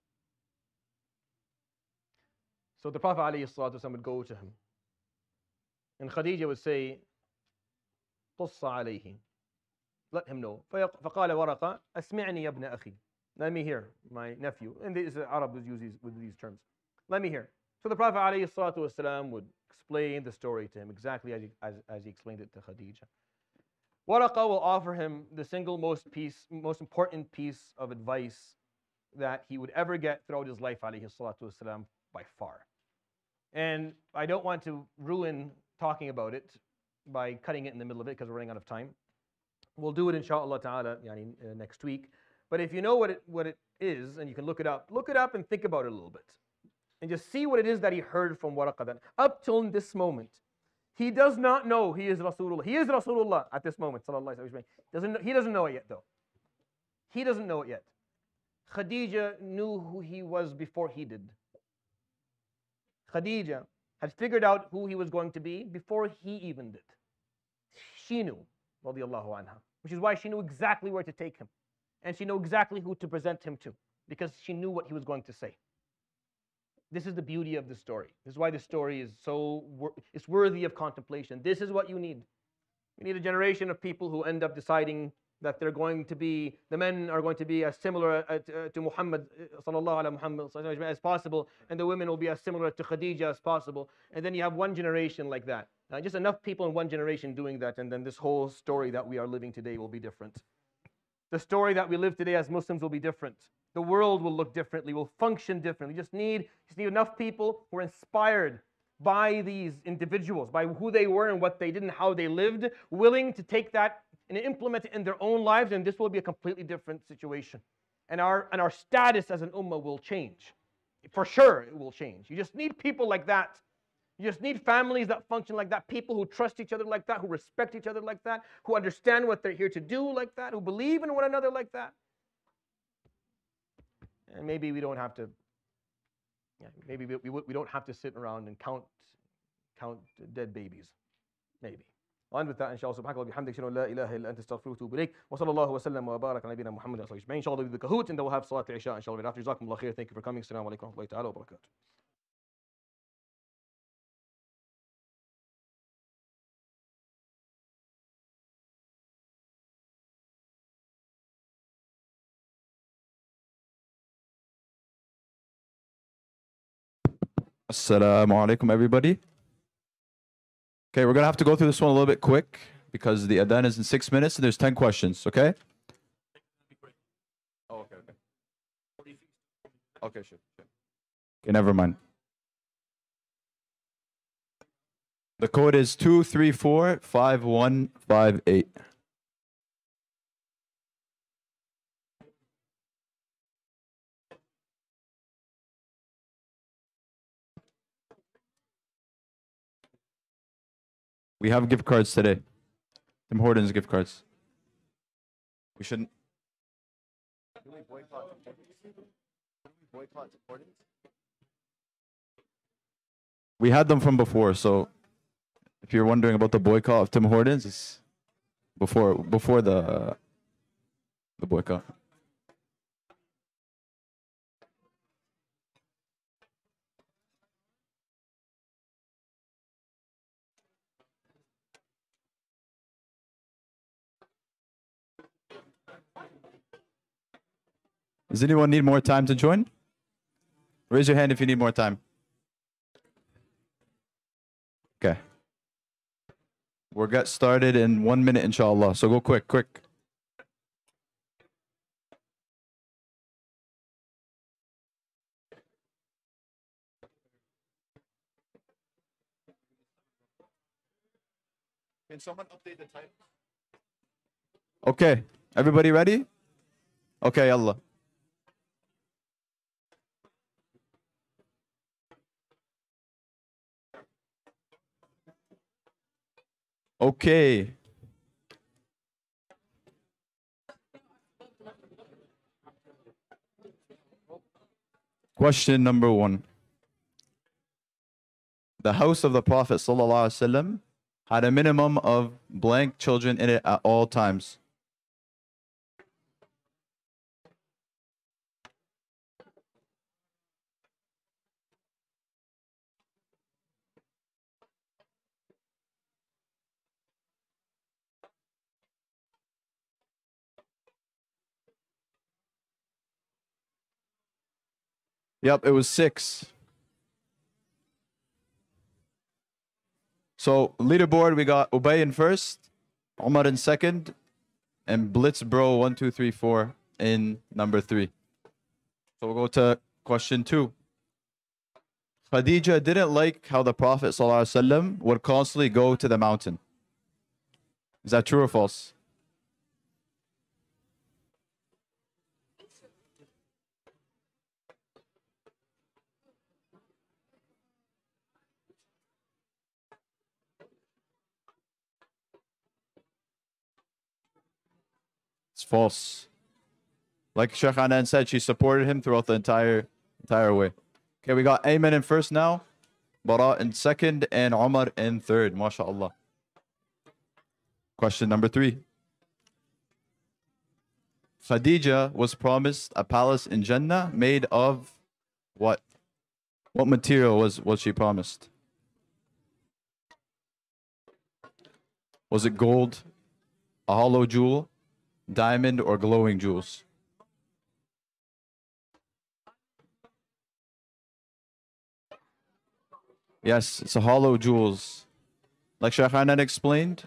So the Prophet ﷺ would go to him. And Khadija would say, قُصَّ عَلَيْهِ. Let him know. فَقَالَ وَرَقَ أَسْمِعْنِي يَا ابْنَ أَخِي. Let me hear, my nephew. And these Arab use these, with these terms. Let me hear. So the Prophet ﷺ would explain the story to him exactly as he, as, as he explained it to Khadija. Waraqa will offer him the single most piece, most important piece of advice that he would ever get throughout his life, alayhi salatu wasalam, by far. And I don't want to ruin talking about it by cutting it in the middle of it because we're running out of time. We'll do it inshallah ta'ala yani, uh, next week. But if you know what it, what it is and you can look it up, look it up and think about it a little bit. And just see what it is that he heard from Waraqa. That up till this moment, he does not know he is Rasulullah. He is Rasulullah at this moment. Sallallahu Alaihi Wasallam. Doesn't, he doesn't know it yet though. He doesn't know it yet. Khadija knew who he was before he did. Khadija had figured out who he was going to be before he even did. She knew, radiallahu anha, which is why she knew exactly where to take him. and she knew exactly who to present him to because she knew what he was going to say. This is the beauty of the story. This is why the story is so it's worthy of contemplation. This is what you need. You need a generation of people who end up deciding that they're going to be, the men are going to be as similar to Muhammad sallallahu alaihi Muhammad as possible, and the women will be as similar to Khadija as possible. And then you have one generation like that. Uh, just enough people in one generation doing that, and then this whole story that we are living today will be different. The story that we live today as Muslims will be different. The world will look differently, will function differently. You just need, just need enough people who are inspired by these individuals, by who they were and what they did and how they lived, willing to take that and implement it in their own lives, and this will be a completely different situation. And our, and our status as an ummah will change. For sure it will change. You just need people like that. You just need families that function like that, people who trust each other like that, who respect each other like that, who understand what they're here to do like that, who believe in one another like that. And maybe we don't have to, yeah, maybe we, we, we don't have to sit around and count, count dead babies. Maybe. وأن بالتالي إن شاء الله سبحانك وبحمدك أشهد أن لا إله إلا أنت أستغفرك وأتوب إليك وصلى الله وسلم وبارك على نبينا محمد وعلى آله وصحبه أجمعين. إن شاء الله we'll be the Kahoot and then we'll have Salat al-Isha. إن شاء الله after. جزاكم الله خير. Thank you for coming. السلام عليكم ورحمة الله تعالى وبركاته. Assalamu alaikum, everybody. Okay, we're going to have to go through this one a little bit quick because the adhan is in six minutes and there's ten questions, okay? Oh, okay, okay. Okay, sure, sure. Okay, never mind. The code is two three four five one five eight. We have gift cards today. Tim Hortons gift cards. We shouldn't. Can we boycott Tim Hortons? We had them from before, so if you're wondering about the boycott of Tim Hortons, it's before before the the boycott. Does anyone need more time to join? Raise your hand if you need more time. Okay. We'll get started in one minute, inshallah. So go quick, quick. Can someone update the time? Okay. Everybody ready? Okay, Allah. Okay. Question number one. The house of the Prophet ﷺ had a minimum of blank children in it at all times. Yep, it was six. So leaderboard, we got Ubay in first, Omar in second, and Blitz Bro one, two, three, four in number three. So we'll go to question two. Khadija didn't like how the Prophet ﷺ would constantly go to the mountain. Is that true or false? It's false. Like Sheikh Anan said, she supported him throughout the entire entire way. Okay, we got Ayman in first now, Bara in second, and Omar in third. MashaAllah. Question number three. Khadija was promised a palace in Jannah made of what? What material was, was she promised? Was it gold, a hollow jewel, diamond, or glowing jewels? Yes, it's a hollow jewels. Like Shaykh Hanan explained.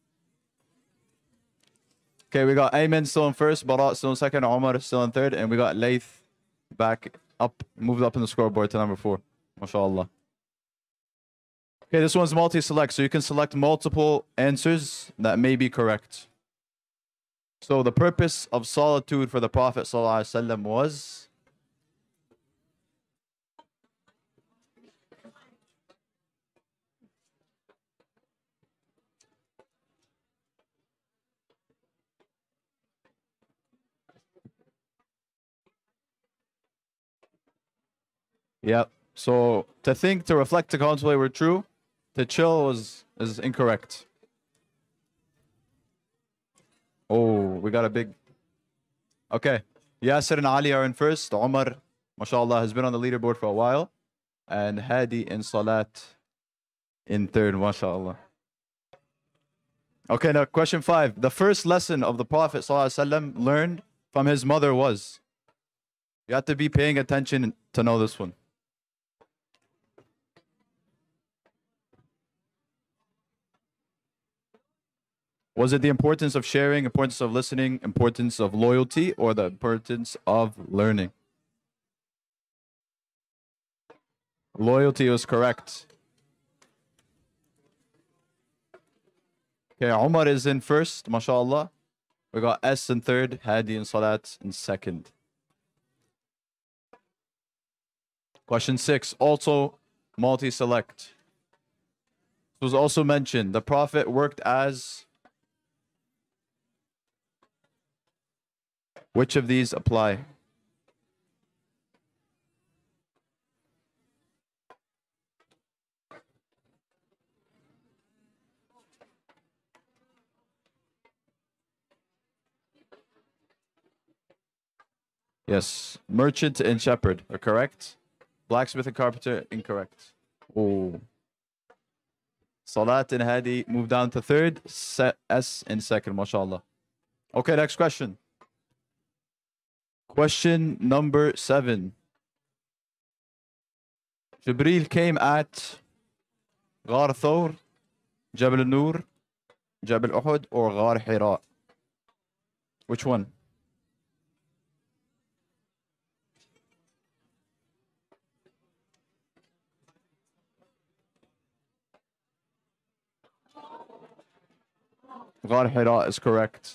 Okay, we got Ayman still in first, Barat still in second, Omar still in third, and we got Layth back up, moved up in the scoreboard to number four. MashaAllah. Okay, this one's multi-select, so you can select multiple answers that may be correct. So the purpose of solitude for the Prophet ﷺ was Yep. So to think, to reflect, to contemplate were true. To chill was is incorrect. Oh, we got a big. Okay. Yasser and Ali are in first. Omar, mashallah, has been on the leaderboard for a while. And Hadi and Salat in third, mashallah. Okay, now question five. The first lesson of the Prophet ﷺ learned from his mother was. You have to be paying attention to know this one. Was it the importance of sharing, importance of listening, importance of loyalty, or the importance of learning? Loyalty was correct. Okay, Umar is in first, mashallah. We got S in third, Hadi and Salat in second. Question six, also multi-select. It was also mentioned, the Prophet worked as... Which of these apply? Yes, merchant and shepherd are correct. Blacksmith and carpenter, incorrect. Oh. Salat and Hadi move down to third. S in second, mashallah. Okay, next question. Question number seven. Jibreel came at Ghar Thawr, Jabal al-Nur, Jabal Uhud, or Ghar Hira? Which one? Ghar Hira is correct.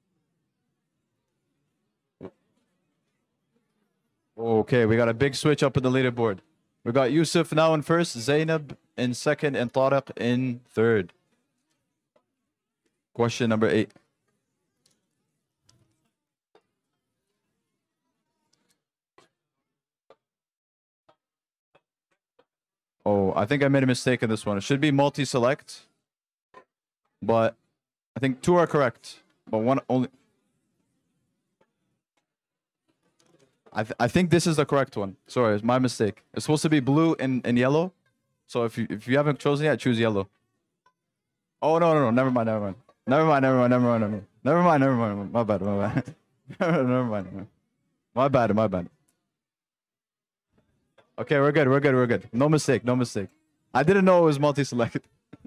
Okay, we got a big switch up in the leaderboard. We got Yusuf now in first, Zainab in second, and Tariq in third. Question number eight. Oh, I think I made a mistake in this one. It should be multi-select, but I think two are correct, but one only. I, th I think this is the correct one. Sorry, it's my mistake. It's supposed to be blue and, and yellow. So if you if you haven't chosen yet, choose yellow. Oh no no no! Never mind, never mind, never mind, never mind, never mind, never mind, never mind, never mind. My bad, my bad. Never mind. My bad, my bad. Okay, we're good, we're good, we're good. No mistake, no mistake. I didn't know it was multi-select.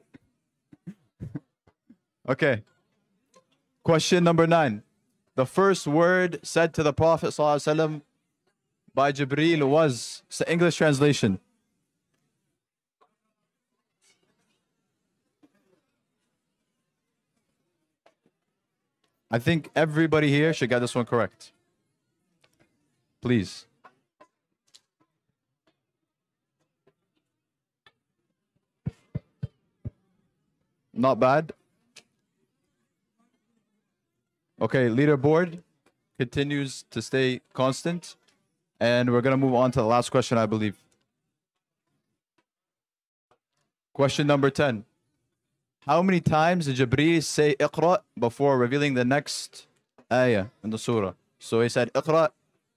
Okay. Question number nine. The first word said to the Prophet ﷺ by Jibreel was, it's the English translation. I think everybody here should get this one correct. Please. Not bad. Okay, leaderboard continues to stay constant. And we're going to move on to the last question, I believe. Question number ten. How many times did Jibreel say Iqra before revealing the next ayah in the surah? So he said, Iqra.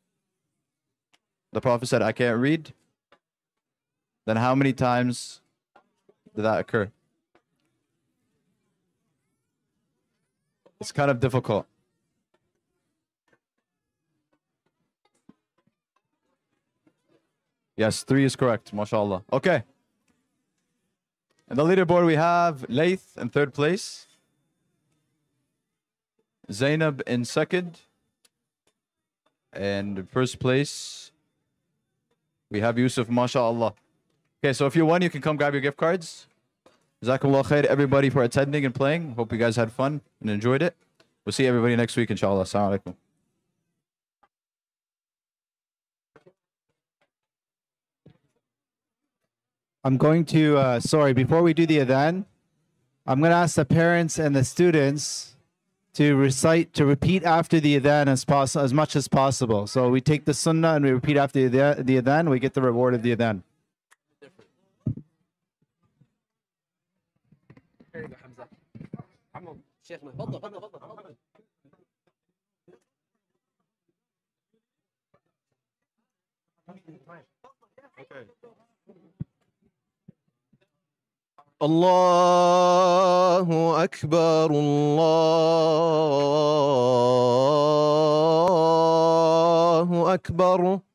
The Prophet said, I can't read. Then how many times did that occur? It's kind of difficult. Yes, three is correct. MashaAllah. Okay. And the leaderboard we have Layth in third place. Zainab in second. And in first place, we have Yusuf, MashaAllah. Okay, so if you won, you can come grab your gift cards. Jazakumullah khair, everybody, for attending and playing. Hope you guys had fun and enjoyed it. We'll see everybody next week, inshallah. Assalamu alaikum. I'm going to, uh, sorry, before we do the adhan, I'm going to ask the parents and the students to recite, to repeat after the adhan as, poss- as much as possible. So we take the sunnah and we repeat after the, the adhan, we get the reward of the adhan. الله أكبر الله أكبر